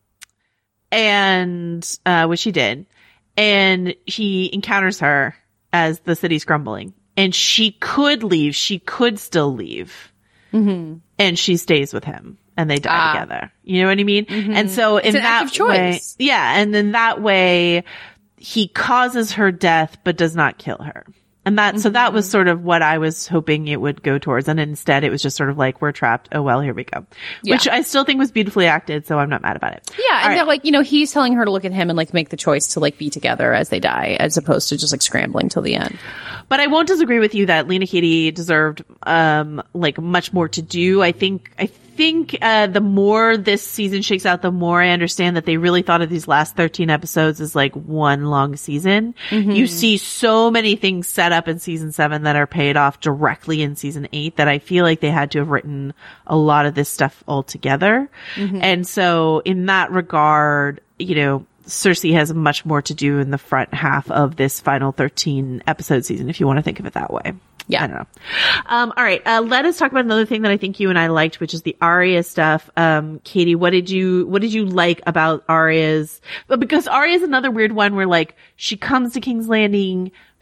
And, uh, which he did. And he encounters her as the city's crumbling. And she could leave. She could still leave. Mm-hmm. And she stays with him. And they die ah. together. You know what I mean? Mm-hmm. And so in it's an that active choice. way, yeah. And in that way, he causes her death, but does not kill her. And that, mm-hmm. so that was sort of what I was hoping it would go towards. And instead it was just sort of like, we're trapped. Oh, well, here we go. Yeah. Which I still think was beautifully acted. So I'm not mad about it. Yeah. All and right. they're like, you know, he's telling her to look at him and like make the choice to like be together as they die, as opposed to just like scrambling till the end. But I won't disagree with you that Lena Headey deserved, um, like much more to do. I think, I think, uh, the more this season shakes out, the more I understand that they really thought of these last thirteen episodes as like one long season. Mm-hmm. You see so many things set up in season seven that are paid off directly in season eight that I feel like they had to have written a lot of this stuff all together. Mm-hmm. And so in that regard, you know, Cersei has much more to do in the front half of this final thirteen episode season, if you want to think of it that way. Yeah. I don't know. Um, all right. Uh, let us talk about another thing that I think you and I liked, which is the Arya stuff. Um, Katie, what did you, what did you like about Arya's, but because Arya is another weird one where like she comes to King's Landing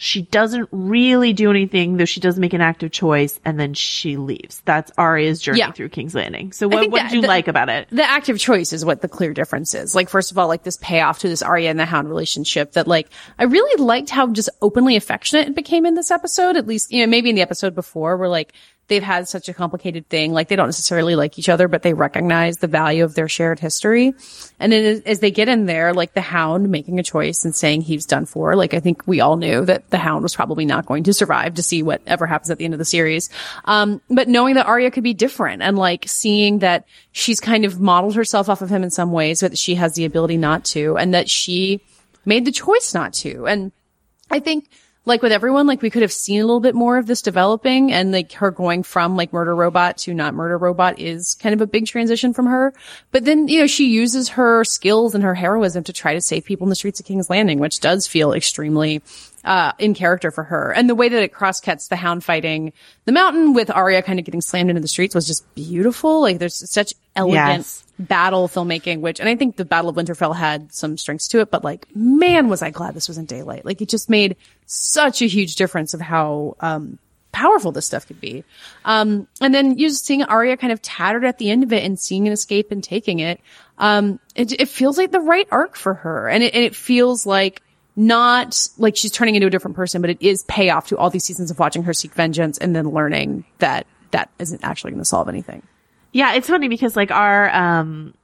She doesn't really do anything, though she does make an active choice, and then she leaves. That's Arya's journey yeah. through King's Landing. So what, what that, did you the, like about it? The active choice is what the clear difference is. Like, first of all, like this payoff to this Arya and the Hound relationship that, like, I really liked how just openly affectionate it became in this episode. At least, you know, maybe in the episode before where, like, they've had such a complicated thing. Like, they don't necessarily like each other, but they recognize the value of their shared history. And then as they get in there, like the Hound making a choice and saying he's done for, like, I think we all knew that the Hound was probably not going to survive to see whatever happens at the end of the series. Um, but knowing that Arya could be different and like seeing that she's kind of modeled herself off of him in some ways, but she has the ability not to, and that she made the choice not to. And I think, like with everyone, like we could have seen a little bit more of this developing, and like her going from like murder robot to not murder robot is kind of a big transition from her. But then, you know, she uses her skills and her heroism to try to save people in the streets of King's Landing, which does feel extremely uh in character for her. And the way that it cross-cuts the Hound fighting the Mountain with Arya kind of getting slammed into the streets was just beautiful. Like there's such elegant yes. battle filmmaking, which, and I think the Battle of Winterfell had some strengths to it, but like, man, was I glad this was in daylight. Like it just made such a huge difference of how um powerful this stuff could be. Um and then you just seeing Arya kind of tattered at the end of it and seeing an escape and taking it. Um it, it feels like the right arc for her. And it, and it feels like not like she's turning into a different person, but it is payoff to all these seasons of watching her seek vengeance and then learning that that isn't actually going to solve anything. Yeah, it's funny because like our um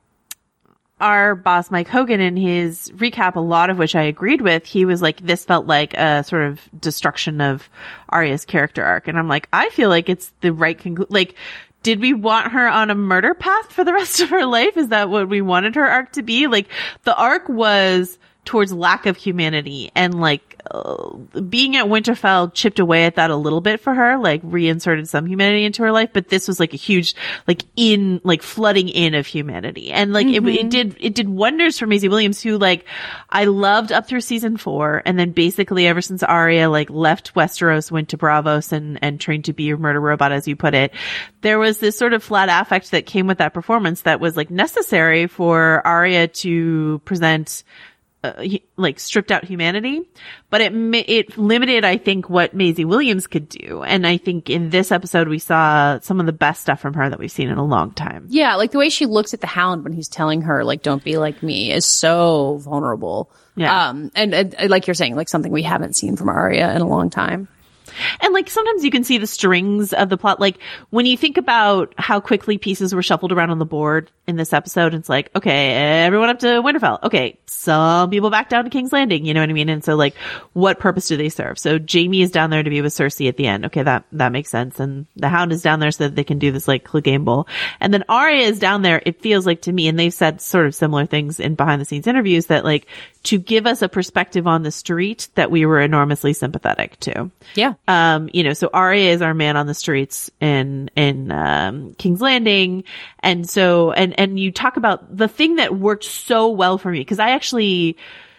our boss Mike Hogan, in his recap, a lot of which I agreed with, he was like, this felt like a sort of destruction of Arya's character arc. And I'm like, I feel like it's the right conclusion. Like, did we want her on a murder path for the rest of her life? Is that what we wanted her arc to be? Like, the arc was towards lack of humanity, and like uh, being at Winterfell chipped away at that a little bit for her, like reinserted some humanity into her life. But this was like a huge, like in, like flooding in of humanity. And like mm-hmm. it, it did, it did wonders for Maisie Williams, who like I loved up through season four. And then basically ever since Arya like left Westeros, went to Braavos and, and trained to be a murder robot, as you put it, there was this sort of flat affect that came with that performance that was like necessary for Arya to present Uh, like stripped out humanity, but it it limited, I think, what Maisie Williams could do. And I think in this episode we saw some of the best stuff from her that we've seen in a long time. Yeah, like the way she looks at the Hound when he's telling her like, don't be like me, is so vulnerable. Yeah. Um, and, and like you're saying, like something we haven't seen from Arya in a long time. And like sometimes you can see the strings of the plot. Like when you think about how quickly pieces were shuffled around on the board in this episode, it's like, okay, everyone up to Winterfell. Okay, some people back down to King's Landing. You know what I mean? And so like, what purpose do they serve? So Jaime is down there to be with Cersei at the end. Okay, that that makes sense. And the Hound is down there so that they can do this like Clegane Bowl. And then Arya is down there, it feels like to me, and they've said sort of similar things in behind the scenes interviews, that like to give us a perspective on the street that we were enormously sympathetic to. Yeah. Um, you know, so Arya is our man on the streets in, in, um, King's Landing. And so, and, and you talk about the thing that worked so well for me, because I actually,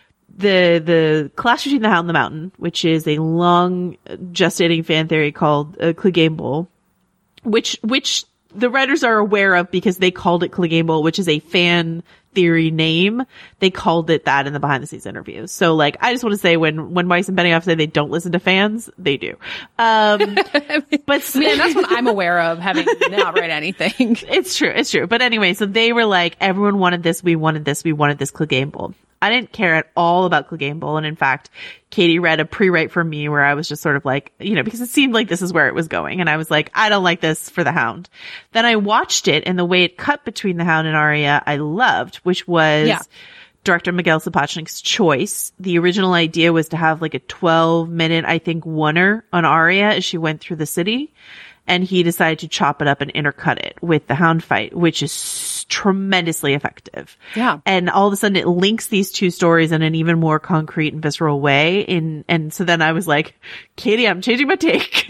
the, the clash between the Hound and the Mountain, which is a long gestating fan theory called uh, Clegane Bowl, which, which the writers are aware of because they called it Clegane Bowl, which is a fan theory name. They called it that in the behind the scenes interviews. So like, I just want to say when, when Weiss and Benioff say they don't listen to fans, they do. Um, but I mean, that's what I'm aware of, having not read anything. It's true. It's true. But anyway, so they were like, everyone wanted this. We wanted this. We wanted this Clegane Bowl. I didn't care at all about Clegane Bowl. And in fact, Katie read a pre-write for me where I was just sort of like, you know, because it seemed like this is where it was going. And I was like, I don't like this for the Hound. Then I watched it, and the way it cut between the Hound and Arya, I loved, which was yeah. director Miguel Sapochnik's choice. The original idea was to have like a twelve minute, I think, oneer on Arya as she went through the city. And he decided to chop it up and intercut it with the Hound fight, which is tremendously effective. Yeah. And all of a sudden it links these two stories in an even more concrete and visceral way. In, and so then I was like, Katie, I'm changing my take.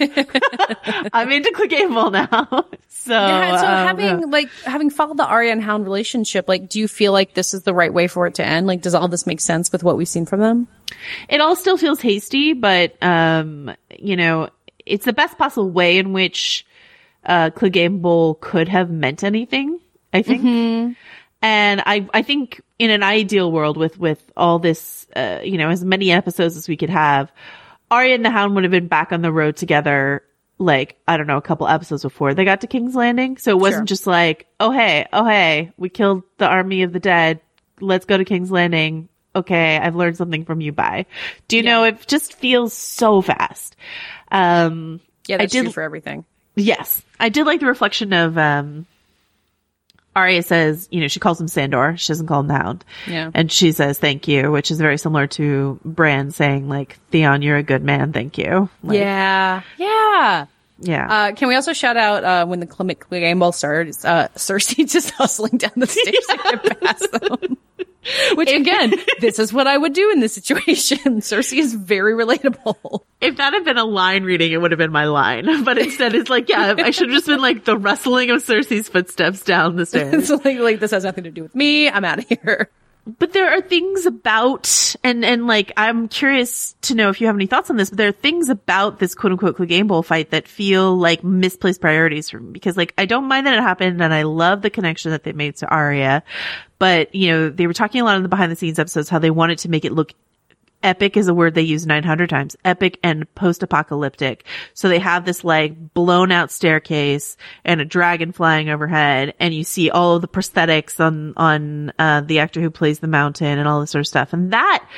I'm into Clegane Bowl now. So, yeah, so um, having yeah. like, having followed the Arya and Hound relationship, like, do you feel like this is the right way for it to end? Like, does all this make sense with what we've seen from them? It all still feels hasty, but, um, you know, it's the best possible way in which uh Clegane Bowl could have meant anything, I think. Mm-hmm. And I I think in an ideal world with with all this uh you know, as many episodes as we could have, Arya and the Hound would have been back on the road together, like, I don't know, a couple episodes before they got to King's Landing. So it wasn't sure. just like, oh, hey, oh, hey, we killed the army of the dead. Let's go to King's Landing. Okay, I've learned something from you. Bye. Do you yeah. know, it just feels so fast. Um, yeah, that's I did, true for everything. Yes. I did like the reflection of, um, Arya says, you know, she calls him Sandor. She doesn't call him the Hound. Yeah. And she says, thank you, which is very similar to Bran saying, like, Theon, you're a good man. Thank you. Like, yeah. Yeah. Yeah. Uh, can we also shout out, uh, when the Clegane Ball started, uh, Cersei just hustling down the stairs to get past them. Which, again, this is what I would do in this situation. Cersei is very relatable. If that had been a line reading, it would have been my line. But instead, it's like, yeah, I should have just been like the rustling of Cersei's footsteps down the stairs. It's like, like, this has nothing to do with me. I'm out of here. But there are things about, and, and like, I'm curious to know if you have any thoughts on this, but there are things about this quote unquote Clegane Bowl fight that feel like misplaced priorities for me. Because like, I don't mind that it happened and I love the connection that they made to Arya. But, you know, they were talking a lot in the behind the scenes episodes how they wanted to make it look epic is a word they use nine hundred times. Epic and post-apocalyptic. So they have this like blown out staircase and a dragon flying overhead, and you see all of the prosthetics on, on, uh, the actor who plays the mountain and all this sort of stuff. And that,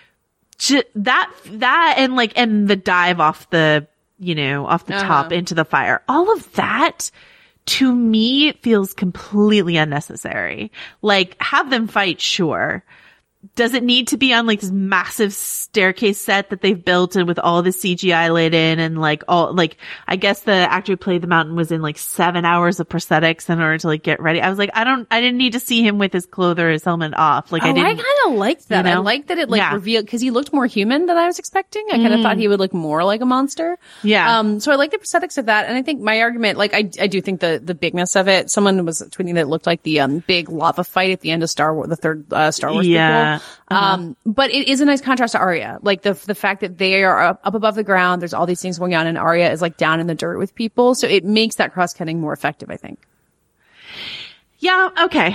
that, that, and like, and the dive off the, you know, off the uh-huh. top into the fire. All of that, to me, feels completely unnecessary. Like, have them fight, sure. Does it need to be on like this massive staircase set that they've built and with all the C G I laid in and like all, like, I guess the actor who played the mountain was in like seven hours of prosthetics in order to like get ready. I was like, I don't, I didn't need to see him with his clothes or his helmet off. Like, oh, I didn't. I kind of liked that. You know? I liked that it like yeah. revealed, cause he looked more human than I was expecting. I kind of mm. thought he would look more like a monster. Yeah. Um, so I like the prosthetics of that. And I think my argument, like, I, I do think the, the bigness of it, someone was tweeting that it looked like the, um, big lava fight at the end of Star Wars, the third, uh, Star Wars yeah. prequel. Uh-huh. Um, but it is a nice contrast to Arya. Like the, the fact that they are up, up above the ground, there's all these things going on, and Arya is like down in the dirt with people. So it makes that cross-cutting more effective, I think. Yeah, okay.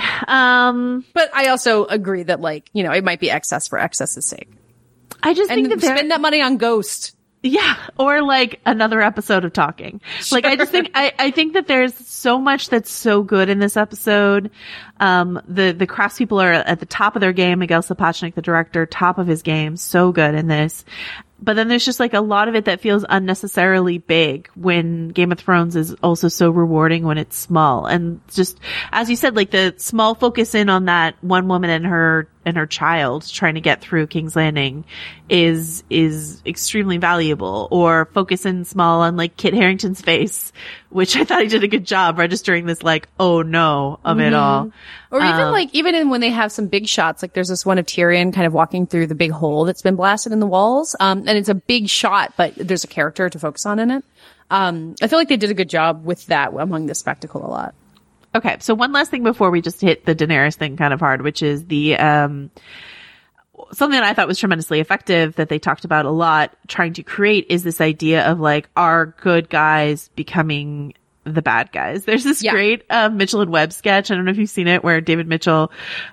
Um, but I also agree that like, you know, it might be excess for excess's sake. I just and think that spend that money on Ghost. Yeah. Or like another episode of talking. Sure. Like I just think, I, I think that there's so much that's so good in this episode. Um, the, the craftspeople are at the top of their game. Miguel Sapochnik, the director, top of his game. So good in this. But then there's just like a lot of it that feels unnecessarily big when Game of Thrones is also so rewarding when it's small. And just, as you said, like the small focus in on that one woman and her, and her child trying to get through King's Landing is, is extremely valuable. Or focus in small on like Kit Harington's face, which I thought he did a good job registering this like, oh no, of mm-hmm. it all. Or even um, like, even in when they have some big shots, like there's this one of Tyrion kind of walking through the big hole that's been blasted in the walls. Um, and it's a big shot, but there's a character to focus on in it. Um, I feel like they did a good job with that among the spectacle a lot. Okay. So one last thing before we just hit the Daenerys thing kind of hard, which is the, um, something that I thought was tremendously effective that they talked about a lot trying to create is this idea of like, are good guys becoming the bad guys. There's this yeah. great, uh, Mitchell and Webb sketch. I don't know if you've seen it, where David Mitchell,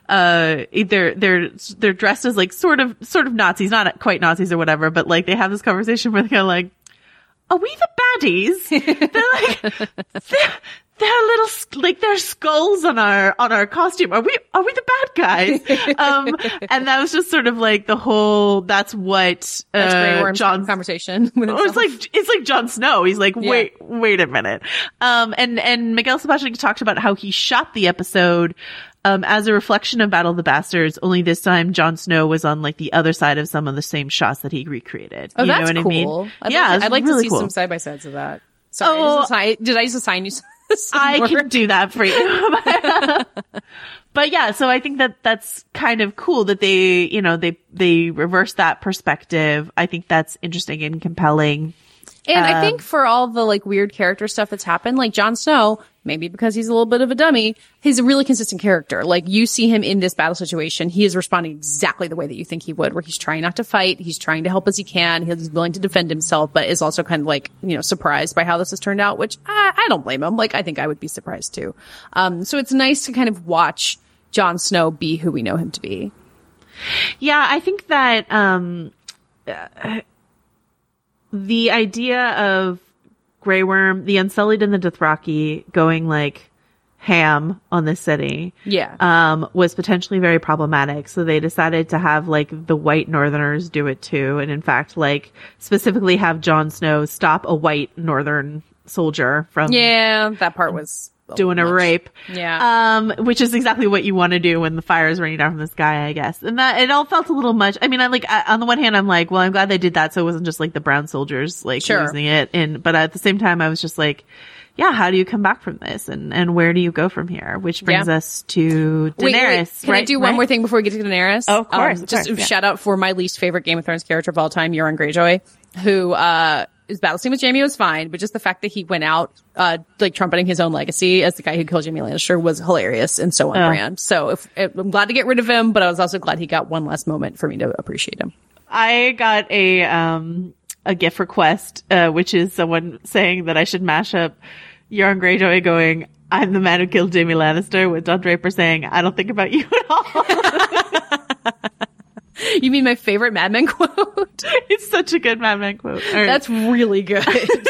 uh, they're, they're, they're dressed as like sort of, sort of Nazis, not quite Nazis or whatever, but like they have this conversation where they're like, are we the baddies? They're like, they're, they're little, like, there's skulls on our, on our costume. Are we, are we the bad guys? um, and that was just sort of like the whole, that's what, uh, that's John's conversation. With oh, it's like, it's like Jon Snow. He's like, wait, yeah. wait a minute. Um, and, and Miguel Sapochnik talked about how he shot the episode, um, as a reflection of Battle of the Bastards, only this time Jon Snow was on like the other side of some of the same shots that he recreated. Oh, you that's know what cool. I mean? I'd yeah. Like to, I'd like really to see cool. some side by sides of that. Sorry, oh, assign, did I just assign you some I work? can do that for you. But yeah, so I think that that's kind of cool that they, you know, they, they reverse that perspective. I think that's interesting and compelling. And um, I think for all the like weird character stuff that's happened, like Jon Snow, maybe because he's a little bit of a dummy, he's a really consistent character. Like you see him in this battle situation, he is responding exactly the way that you think he would, where he's trying not to fight, he's trying to help as he can, he's willing to defend himself, but is also kind of like, you know, surprised by how this has turned out, which I, I don't blame him. Like I think I would be surprised too. Um, so it's nice to kind of watch Jon Snow be who we know him to be. Yeah, I think that, um, uh, the idea of Grey Worm, the Unsullied and the Dothraki going like ham on the city, yeah, um, was potentially very problematic. So they decided to have like the white Northerners do it too, and in fact, like specifically have Jon Snow stop a white Northern soldier from yeah, that part was doing a much. rape, yeah, um, which is exactly what you want to do when the fire is raining down from the sky, I guess. And that it all felt a little much. I mean, I like I, on the one hand, I'm like, well, I'm glad they did that, so it wasn't just like the brown soldiers like sure. losing it. And but at the same time, I was just like, yeah, how do you come back from this, and and where do you go from here? Which brings yeah. us to Daenerys. Wait, wait. Can right? I do right? one more thing before we get to Daenerys? Oh, of course. Um, of just course, a yeah. shout out for my least favorite Game of Thrones character of all time, Euron Greyjoy, who uh his battle scene with Jaime was fine, but just the fact that he went out uh like trumpeting his own legacy as the guy who killed Jaime Lannister was hilarious and so on Oh. brand. So if, if, I'm glad to get rid of him, but I was also glad he got one last moment for me to appreciate him. I got a um a GIF request, uh, which is someone saying that I should mash up Euron Greyjoy going, "I'm the man who killed Jaime Lannister," with Don Draper saying, "I don't think about you at all." You mean my favorite Mad Men quote? It's such a good Mad Men quote. All right. That's really good.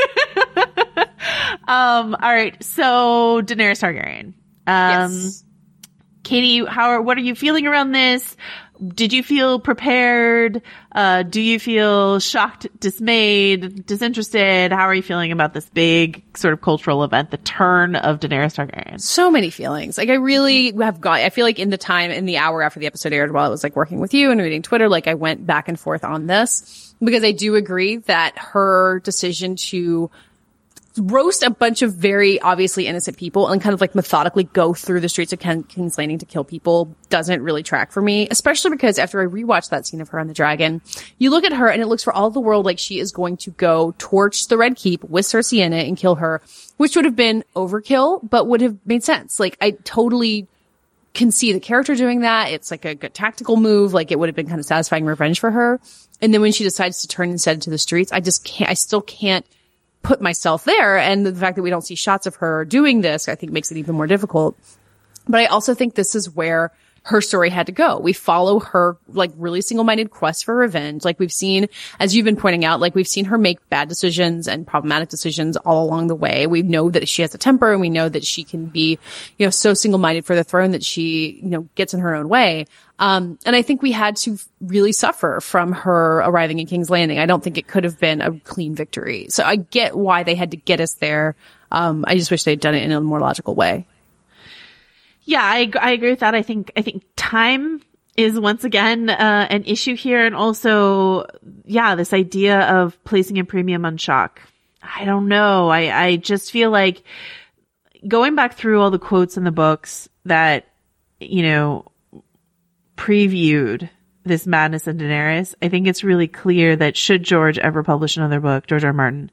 um. All right. So Daenerys Targaryen. Um, yes. Katie, how are, what are you feeling around this? Did you feel prepared? Uh, do you feel shocked, dismayed, disinterested? How are you feeling about this big sort of cultural event, the turn of Daenerys Targaryen? So many feelings. Like I really have got, I feel like in the time, in the hour after the episode aired, while I was like working with you and reading Twitter, like I went back and forth on this because I do agree that her decision to roast a bunch of very obviously innocent people and kind of like methodically go through the streets of Ken- King's Landing to kill people doesn't really track for me, especially because after I rewatched that scene of her on the dragon, you look at her and it looks for all the world like she is going to go torch the Red Keep with Cersei in it and kill her, which would have been overkill, but would have made sense. Like I totally can see the character doing that. It's like a good tactical move. Like it would have been kind of satisfying revenge for her. And then when she decides to turn instead to the streets, I just can't, I still can't put myself there. And the fact that we don't see shots of her doing this, I think makes it even more difficult. But I also think this is where her story had to go. We follow her like really single-minded quest for revenge. Like we've seen, as you've been pointing out, like we've seen her make bad decisions and problematic decisions all along the way. We know that she has a temper and we know that she can be, you know, so single-minded for the throne that she, you know, gets in her own way. Um, and I think we had to really suffer from her arriving in King's Landing. I don't think it could have been a clean victory. So I get why they had to get us there. Um, I just wish they'd done it in a more logical way. Yeah, I, I agree with that. I think, I think time is once again, uh, an issue here. And also, yeah, this idea of placing a premium on shock. I don't know. I, I just feel like going back through all the quotes in the books that, you know, previewed this madness in Daenerys, I think it's really clear that should George ever publish another book, George R. R. Martin,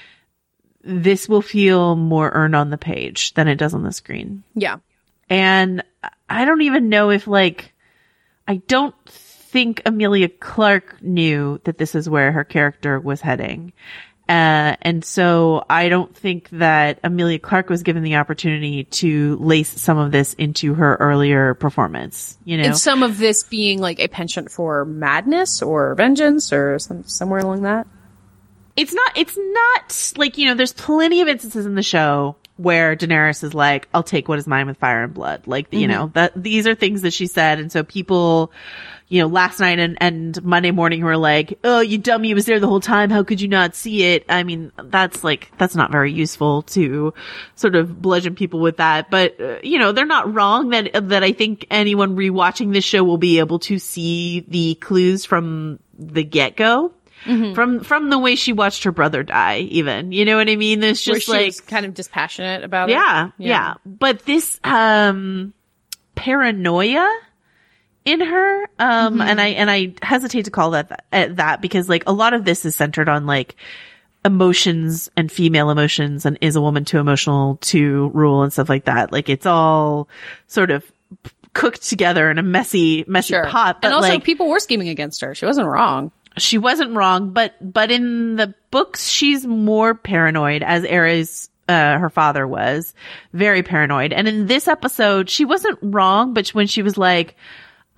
this will feel more earned on the page than it does on the screen. Yeah. And I don't even know if, like, I don't think Emilia Clarke knew that this is where her character was heading. Uh, and so I don't think that Emilia Clarke was given the opportunity to lace some of this into her earlier performance, you know? And some of this being like a penchant for madness or vengeance or some, somewhere along that. It's not, it's not like, you know, there's plenty of instances in the show where Daenerys is like, I'll take what is mine with fire and blood. Like, you Mm-hmm. know, that these are things that she said. And so people, you know, last night and, and Monday morning were like, oh, you dummy, was there the whole time. How could you not see it? I mean, that's like, that's not very useful to sort of bludgeon people with that. But, uh, you know, they're not wrong that, that I think anyone rewatching this show will be able to see the clues from the get-go. Mm-hmm. From, from the way she watched her brother die, even, you know what I mean? There's just Where she like, was kind of dispassionate about yeah, it. yeah, yeah. But this, um, paranoia in her, um, mm-hmm. and I, and I hesitate to call that, that, that because like a lot of this is centered on like emotions and female emotions and is a woman too emotional to rule and stuff like that. Like it's all sort of cooked together in a messy, messy Sure. pot. But and also like, people were scheming against her. She wasn't wrong. She wasn't wrong, but, but in the books, she's more paranoid, as Aerys, uh, her father was. Very paranoid. And in this episode, she wasn't wrong, but when she was like,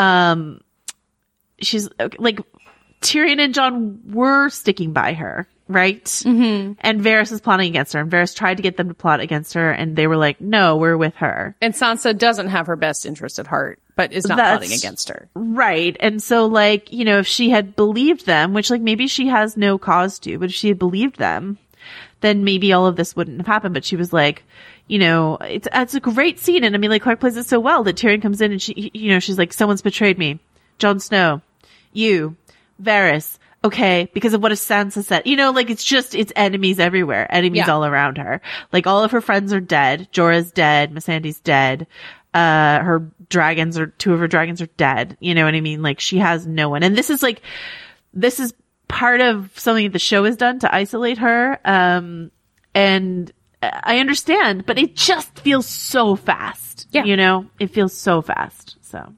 um, she's like, Tyrion and Jon were sticking by her right? Mm-hmm. And Varys was plotting against her, and Varys tried to get them to plot against her, and they were like, no, we're with her. And Sansa doesn't have her best interest at heart, but is not That's plotting against her. Right. And so, like, you know, if she had believed them, which, like, maybe she has no cause to, but if she had believed them, then maybe all of this wouldn't have happened. But she was like, you know, it's it's a great scene. And Emilia Clarke plays it so well that Tyrion comes in and she, you know, she's like, someone's betrayed me. Jon Snow, you, Varys. Okay, because of what a Sansa said. You know, like, it's just, it's enemies everywhere. Enemies Yeah. all around her. Like, all of her friends are dead. Jorah's dead. Missandei's dead. Uh, her dragons are, two of her dragons are dead. You know what I mean? Like, she has no one. And this is like, this is part of something that the show has done to isolate her. Um, and I understand, but it just feels so fast. Yeah. You know, it feels so fast. So.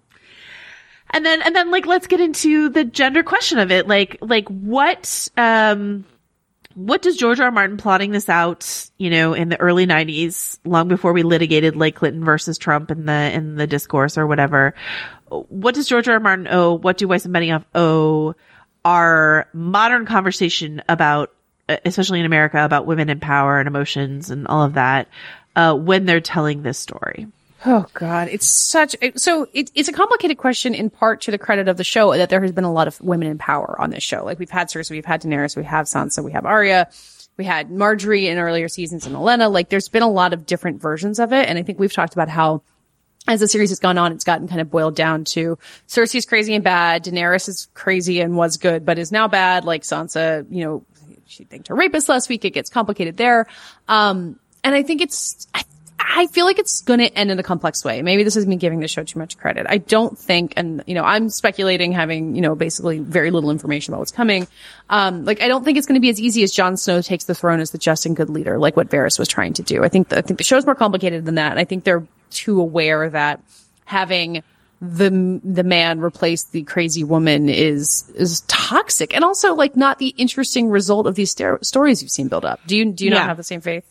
And then, and then, like, let's get into the gender question of it. Like, like, what, um, what does George R. R. Martin plotting this out, you know, in the early nineties, long before we litigated, like, Clinton versus Trump in the, in the discourse or whatever? What does George R. R. Martin owe? What do Weiss and Benioff owe our modern conversation about, especially in America, about women in power and emotions and all of that, uh, when they're telling this story? Oh God, it's such, it, so it, it's a complicated question in part to the credit of the show that there has been a lot of women in power on this show. Like, we've had Cersei, we've had Daenerys, we have Sansa, we have Arya, we had Marjorie in earlier seasons and Olenna. Like, there's been a lot of different versions of it. And I think we've talked about how as the series has gone on, it's gotten kind of boiled down to Cersei's crazy and bad, Daenerys is crazy and was good, but is now bad. Like, Sansa, you know, she thanked her rapist last week. It gets complicated there. Um, and I think it's, I I feel like it's going to end in a complex way. Maybe this is me giving the show too much credit. I don't think, and, you know, I'm speculating, having, you know, basically very little information about what's coming. Um, like, I don't think it's going to be as easy as Jon Snow takes the throne as the just and good leader, like what Varys was trying to do. I think, the, I think the show's more complicated than that. And I think they're too aware that having the, the man replace the crazy woman is, is toxic. And also, like, not the interesting result of these st- stories you've seen build up. Do you, do you Yeah. not have the same faith?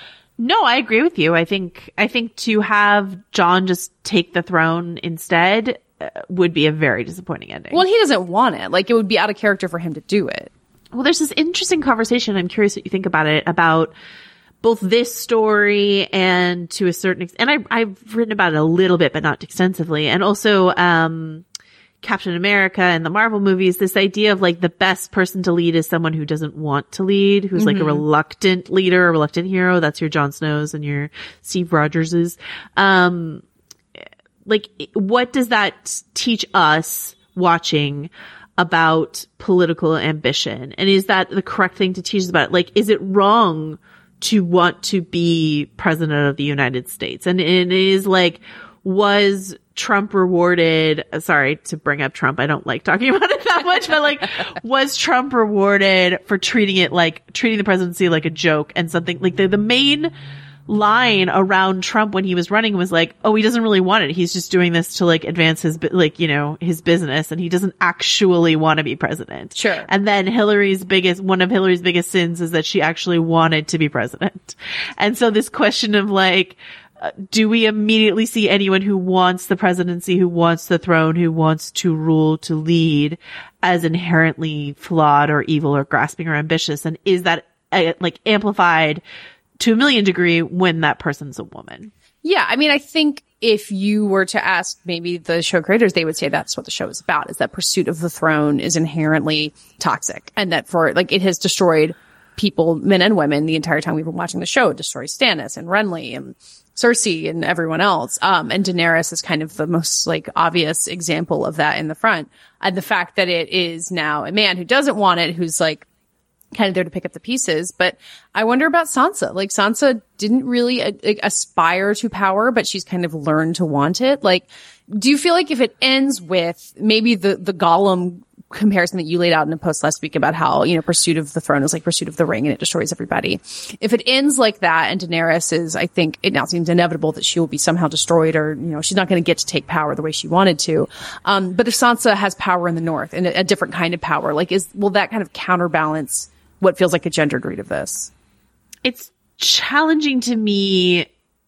No, I agree with you. I think, I think to have Jon just take the throne instead uh, would be a very disappointing ending. Well, he doesn't want it. Like, it would be out of character for him to do it. Well, there's this interesting conversation. I'm curious what you think about it, about both this story and to a certain extent, and I, I've written about it a little bit, but not extensively. And also, um, Captain America and the Marvel movies, this idea of, like, the best person to lead is someone who doesn't want to lead, who's mm-hmm. like a reluctant leader, a reluctant hero. That's your Jon Snows and your Steve Rogerses. Um, like, what does that teach us watching about political ambition? And is that the correct thing to teach us about it? Like, is it wrong to want to be president of the United States? And, and it is like, was Trump rewarded, sorry to bring up Trump, I don't like talking about it that much, but like, was Trump rewarded for treating it like, treating the presidency like a joke and something, like the, the main line around Trump when he was running was like, oh, he doesn't really want it. He's just doing this to, like, advance his, like, you know, his business, and he doesn't actually want to be president. Sure. And then Hillary's biggest, one of Hillary's biggest sins is that she actually wanted to be president. And so this question of, like, Uh, do we immediately see anyone who wants the presidency, who wants the throne, who wants to rule, to lead, as inherently flawed or evil or grasping or ambitious? And is that uh, like amplified to a million degree when that person's a woman? Yeah. I mean, I think if you were to ask maybe the show creators, they would say that's what the show is about, is that pursuit of the throne is inherently toxic, and that for, like, it has destroyed people, men and women, the entire time we've been watching the show. It destroys Stannis and Renly and Cersei and everyone else. Um, and Daenerys is kind of the most, like, obvious example of that in the front. And the fact that it is now a man who doesn't want it, who's, like, kind of there to pick up the pieces. But I wonder about Sansa. Like, Sansa didn't really uh, like, aspire to power, but she's kind of learned to want it. Like, do you feel like if it ends with maybe the, the Gollum comparison that you laid out in a post last week about how, you know, pursuit of the throne is like pursuit of the ring and it destroys everybody. If it ends like that and Daenerys is, I think it now seems inevitable that she will be somehow destroyed, or, you know, she's not going to get to take power the way she wanted to. Um, but if Sansa has power in the north and a, a different kind of power, like, is, will that kind of counterbalance what feels like a gendered read of this? It's challenging to me.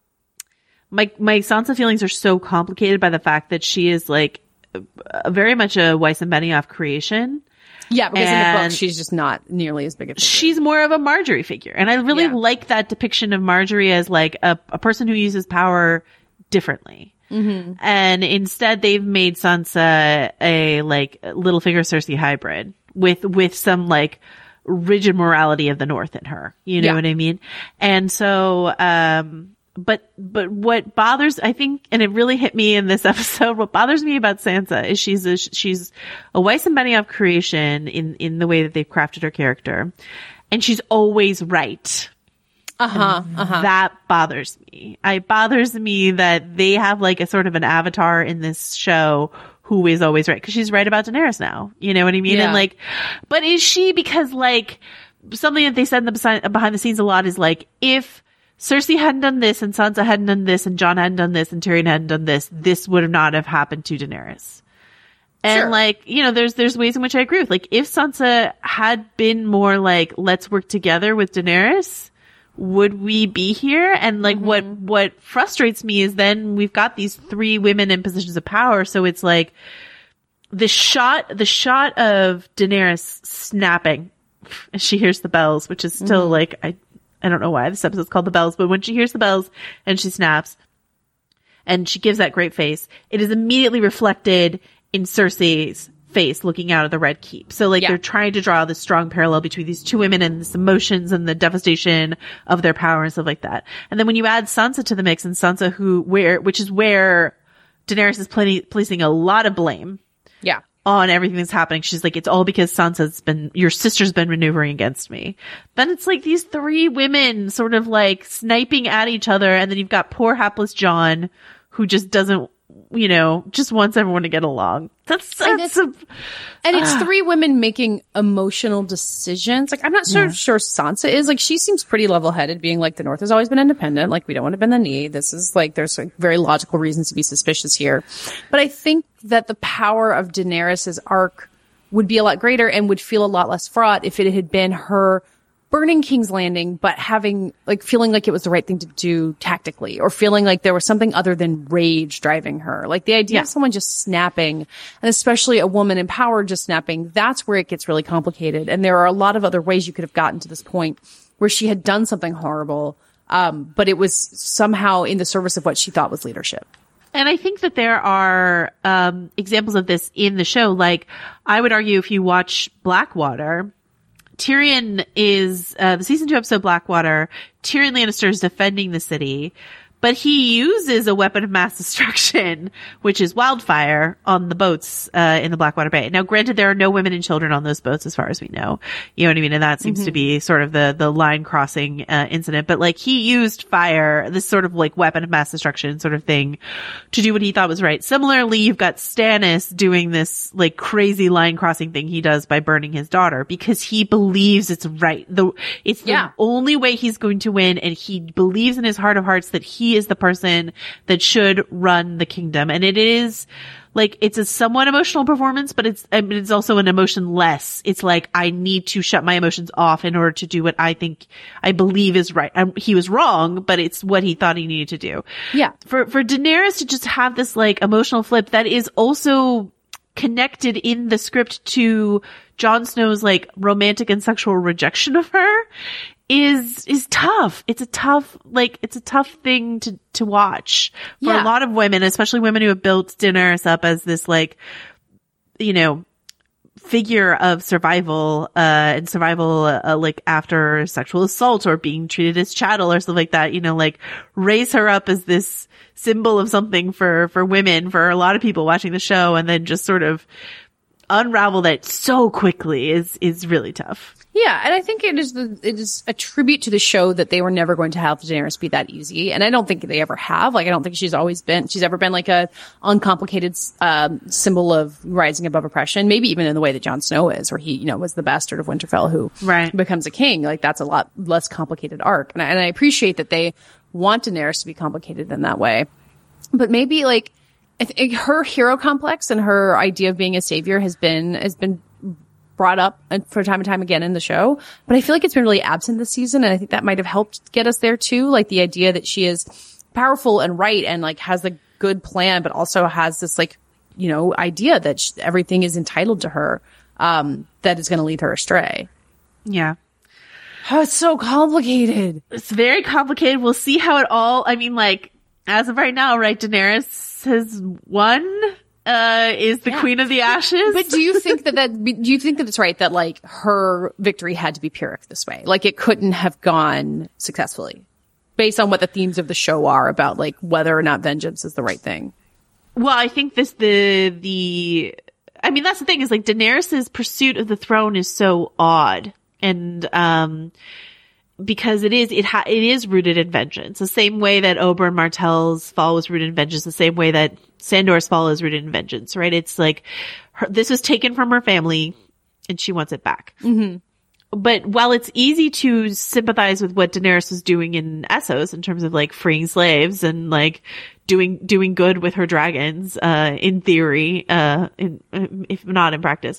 My, my Sansa feelings are so complicated by the fact that she is, like, a very much a Weiss and Benioff creation. Yeah, because in the And book, she's just not nearly as big a figure. she's more of a Marjorie figure. And I really Yeah. like that depiction of Marjorie as like a, a person who uses power differently. Mm-hmm. And instead they've made Sansa a like little figure Cersei hybrid with, with some like rigid morality of the North in her. You know Yeah. what I mean? And so, um, but, but what bothers, I think, and it really hit me in this episode, what bothers me about Sansa is she's a, she's a Weiss and Benioff creation in, in the way that they've crafted her character. And she's always right. Uh-huh, uh-huh. That bothers me. It bothers me that they have like a sort of an avatar in this show who is always right. Cause she's right about Daenerys now. You know what I mean? Yeah. And like, but is she, because like something that they said in the behind, behind the scenes a lot is like, if Cersei hadn't done this and Sansa hadn't done this and Jon hadn't done this and Tyrion hadn't done this, this would have not have happened to Daenerys. And Sure. like, you know, there's, there's ways in which I agree with, like, if Sansa had been more like, let's work together with Daenerys, would we be here? And like, mm-hmm. what, what frustrates me is then we've got these three women in positions of power. So it's like the shot, the shot of Daenerys snapping as she hears the bells, which is still mm-hmm. like, I, I don't know why this episode's called The Bells, but when she hears the bells and she snaps and she gives that great face, it is immediately reflected in Cersei's face looking out of the Red Keep. So like yeah. they're trying to draw this strong parallel between these two women and this emotions and the devastation of their power and stuff like that. And then when you add Sansa to the mix, and Sansa who, where, which is where Daenerys is pl- placing a lot of blame. Yeah. On everything that's happening. She's like, it's all because Sansa's been, your sister's been maneuvering against me. Then it's like these three women sort of like sniping at each other. And then you've got poor hapless Jon who just doesn't, you know, just wants everyone to get along. That's, that's and it's, a, and it's uh, three women making emotional decisions. Like, I'm not so yeah. sure Sansa is. Like, she seems pretty level-headed, being like, the North has always been independent. Like, we don't want to bend the knee. This is like, there's like very logical reasons to be suspicious here. But I think that the power of Daenerys' arc would be a lot greater and would feel a lot less fraught if it had been her burning King's Landing, but having, like, feeling like it was the right thing to do tactically, or feeling like there was something other than rage driving her. Like, the idea yeah. of someone just snapping, and especially a woman in power just snapping, that's where it gets really complicated. And there are a lot of other ways you could have gotten to this point where she had done something horrible, um, but it was somehow in the service of what she thought was leadership. And I think that there are um examples of this in the show. Like, I would argue if you watch Blackwater, Tyrion is, uh, the season two episode Blackwater, Tyrion Lannister is defending the city, but he uses a weapon of mass destruction, which is wildfire, on the boats, uh, in the Blackwater Bay. Now, granted, there are no women and children on those boats as far as we know. You know what I mean? And that seems mm-hmm. to be sort of the, the line crossing, uh, incident. But like, he used fire, this sort of like weapon of mass destruction sort of thing, to do what he thought was right. Similarly, you've got Stannis doing this like crazy line crossing thing he does by burning his daughter because he believes it's right. The, it's the yeah. only way he's going to win, and he believes in his heart of hearts that he is the person that should run the kingdom. And it is like, it's a somewhat emotional performance, but it's, I mean, it's also an emotionless. It's like, I need to shut my emotions off in order to do what I think, I believe is right. Um, he was wrong, but it's what he thought he needed to do. Yeah. For, for Daenerys to just have this like emotional flip that is also connected in the script to Jon Snow's like romantic and sexual rejection of her is, is tough. It's a tough, like, it's a tough thing to, to watch for yeah. a lot of women, especially women who have built Daenerys up as this like, you know, figure of survival, uh, and survival, uh, like after sexual assault or being treated as chattel or stuff like that, you know, like raise her up as this symbol of something for, for women, for a lot of people watching the show, and then just sort of unravel that so quickly is, is really tough. Yeah, and I think it is the, it is a tribute to the show that they were never going to have Daenerys be that easy, and I don't think they ever have. Like, I don't think she's always been, she's ever been like a uncomplicated um, symbol of rising above oppression. Maybe even in the way that Jon Snow is, where he, you know, was the bastard of Winterfell who right. becomes a king. Like, that's a lot less complicated arc, and I, and I appreciate that they want Daenerys to be complicated in that way. But maybe like I think her hero complex and her idea of being a savior has been has been. brought up for time and time again in the show, but I feel like it's been really absent this season, and I think that might have helped get us there too. Like the idea that she is powerful and right and like has the good plan, but also has this like, you know, idea that she, everything is entitled to her. um, that is going to lead her astray. Yeah. Oh, it's so complicated. It's very complicated. We'll see how it all, I mean, like, as of right now, right, Daenerys has won, uh, is the yeah. Queen of the Ashes. But do you think that that, do you think that it's right that, like, her victory had to be Pyrrhic this way? Like, it couldn't have gone successfully based on what the themes of the show are about, like, whether or not vengeance is the right thing? Well, I think this, the, the, I mean, that's the thing is, like, Daenerys' pursuit of the throne is so odd. And, um, because it is, it ha- it is rooted in vengeance. The same way that Oberyn Martell's fall was rooted in vengeance, the same way that Sandor's fall is rooted in vengeance, right? It's like, her, this was taken from her family and she wants it back. Mm-hmm. But while it's easy to sympathize with what Daenerys was doing in Essos in terms of like freeing slaves and like doing, doing good with her dragons, uh, in theory, uh, in, if not in practice,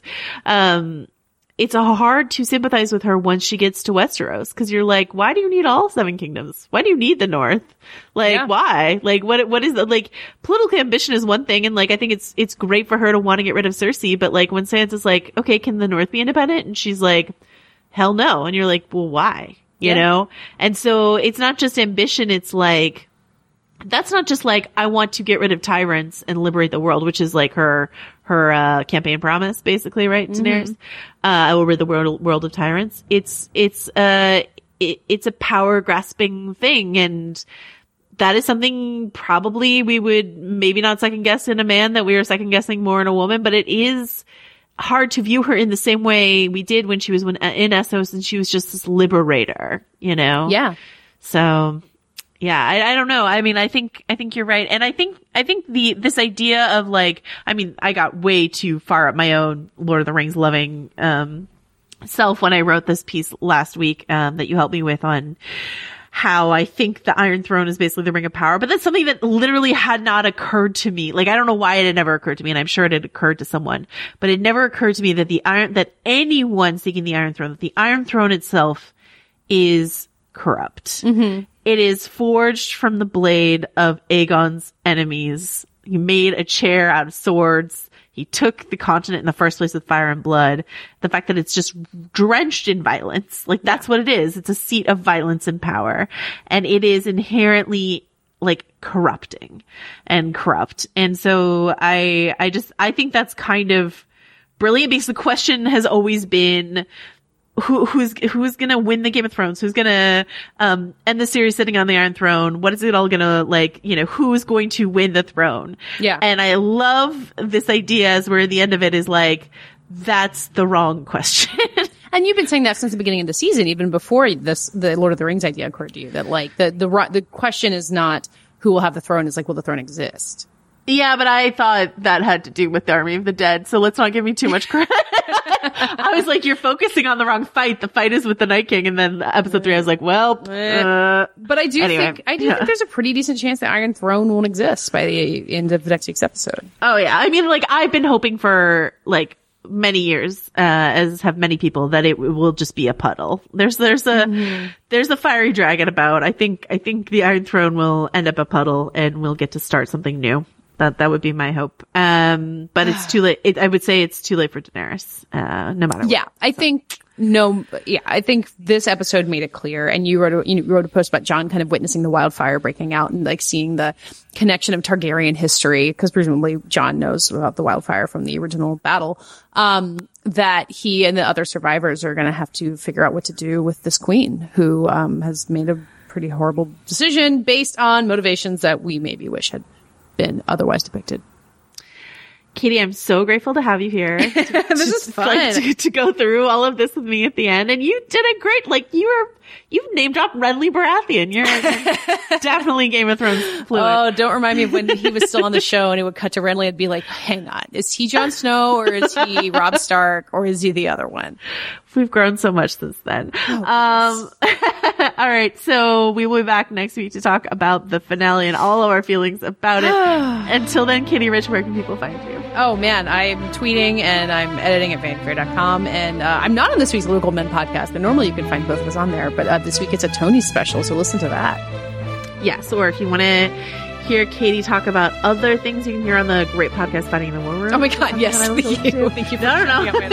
um, it's hard to sympathize with her once she gets to Westeros, because you're like, why do you need all seven kingdoms? Why do you need the North? Like, yeah. why? Like, what, what is the, like, political ambition is one thing, and like, I think it's, it's great for her to want to get rid of Cersei, but like, when Sansa's like, okay, can the North be independent? And she's like, hell no. And you're like, well, why? You yeah. know? And so it's not just ambition, it's like, that's not just like, I want to get rid of tyrants and liberate the world, which is like her, her, uh, campaign promise, basically, right? Mm-hmm. Daenerys. Uh, I will rid the world, world of tyrants. It's, it's, uh, it, it's a power grasping thing. And that is something probably we would maybe not second guess in a man that we are second guessing more in a woman, but it is hard to view her in the same way we did when she was when, in Essos and she was just this liberator, you know? Yeah. So, yeah, I, I don't know. I mean, I think, I think you're right. And I think, I think the, this idea of like, I mean, I got way too far up my own Lord of the Rings loving, um, self when I wrote this piece last week, um, that you helped me with on how I think the Iron Throne is basically the Ring of Power. But that's something that literally had not occurred to me. Like, I don't know why it had never occurred to me, and I'm sure it had occurred to someone, but it never occurred to me that the Iron, that anyone seeking the Iron Throne, that the Iron Throne itself is corrupt. Mm-hmm. It is forged from the blade of Aegon's enemies. He made a chair out of swords. He took the continent in the first place with fire and blood. The fact that it's just drenched in violence, like that's yeah. what it is. It's a seat of violence and power. And it is inherently like corrupting and corrupt. And so I, I just, I think that's kind of brilliant because the question has always been, Who, who's, who's gonna win the Game of Thrones? Who's gonna, um, end the series sitting on the Iron Throne? What is it all gonna, like, you know, who's going to win the throne? Yeah. And I love this idea as where the end of it is like, that's the wrong question. And you've been saying that since the beginning of the season, even before this, the Lord of the Rings idea occurred to you, that like, the, the, the question is not who will have the throne, it's like, will the throne exist? Yeah, but I thought that had to do with the Army of the Dead, so let's not give me too much credit. I was like, you're focusing on the wrong fight. The fight is with the Night King, and then episode three, I was like, well, uh, but I do anyway, think I do yeah. think there's a pretty decent chance the Iron Throne won't exist by the end of next week's episode. Oh yeah, I mean, like I've been hoping for like many years, uh, as have many people, that it will just be a puddle. There's there's a mm-hmm. there's a fiery dragon about. I think I think the Iron Throne will end up a puddle, and we'll get to start something new. That that would be my hope. Um, but it's too late. It, I would say it's too late for Daenerys, uh, no matter what. Yeah, I so. think no. Yeah, I think this episode made it clear. And you wrote a, you wrote a post about Jon kind of witnessing the wildfire breaking out and like seeing the connection of Targaryen history, because presumably Jon knows about the wildfire from the original battle. Um, that he and the other survivors are going to have to figure out what to do with this queen who um has made a pretty horrible decision based on motivations that we maybe wish had been otherwise depicted. Katie, I'm so grateful to have you here. This is fun. Like, to, to go through all of this with me at the end. And you did a great, like, you were, you name dropped Renly Baratheon. You're definitely Game of Thrones fluent. Oh, don't remind me of when he was still on the show and he would cut to Renly and be like, hang on, is he Jon Snow or is he Robb Stark or is he the other one? We've grown so much since then. Oh, um, all right. So we will be back next week to talk about the finale and all of our feelings about it. Until then, Katie Rich, where can people find you? Oh man, I'm tweeting and I'm editing at vanity fair dot com, and uh, I'm not on this week's Local Men podcast, but normally you can find both of us on there. But uh, this week it's a Tony special, so listen to that. Yes, or if you want to hear Katie talk about other things you can hear on the great podcast Finding the War Room. Oh my God, yes. Thank you. Thank you for no, no, no.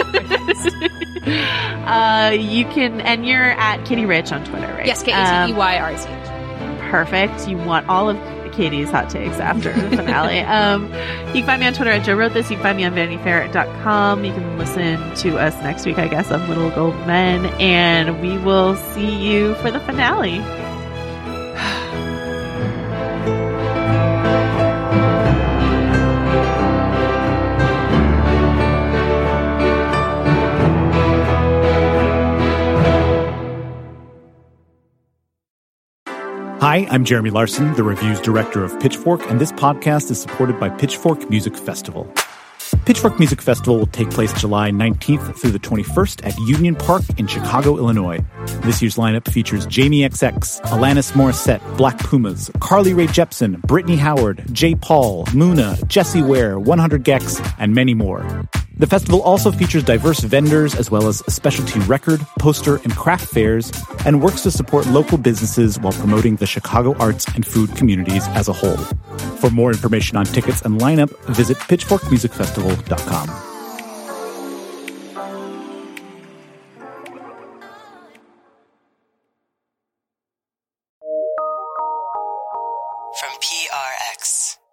uh, you can, and you're at Katie Rich on Twitter, right? Yes, K A T E Y R I C H. Perfect. You want all of Katie's hot takes after the finale. um, you can find me on Twitter at Joe Wrote This. You can find me on vanity fair dot com. You can listen to us next week, I guess, on Little Gold Men, and we will see you for the finale. Hi, I'm Jeremy Larson, the reviews director of Pitchfork, and this podcast is supported by Pitchfork Music Festival. Pitchfork Music Festival will take place July nineteenth through the twenty-first at Union Park in Chicago, Illinois. This year's lineup features Jamie X X, Alanis Morissette, Black Pumas, Carly Rae Jepsen, Brittany Howard, J. Paul, Muna, Jessie Ware, one hundred gecs, and many more. The festival also features diverse vendors as well as specialty record, poster, and craft fairs, and works to support local businesses while promoting the Chicago arts and food communities as a whole. For more information on tickets and lineup, visit pitchfork music festival dot com. From P R X.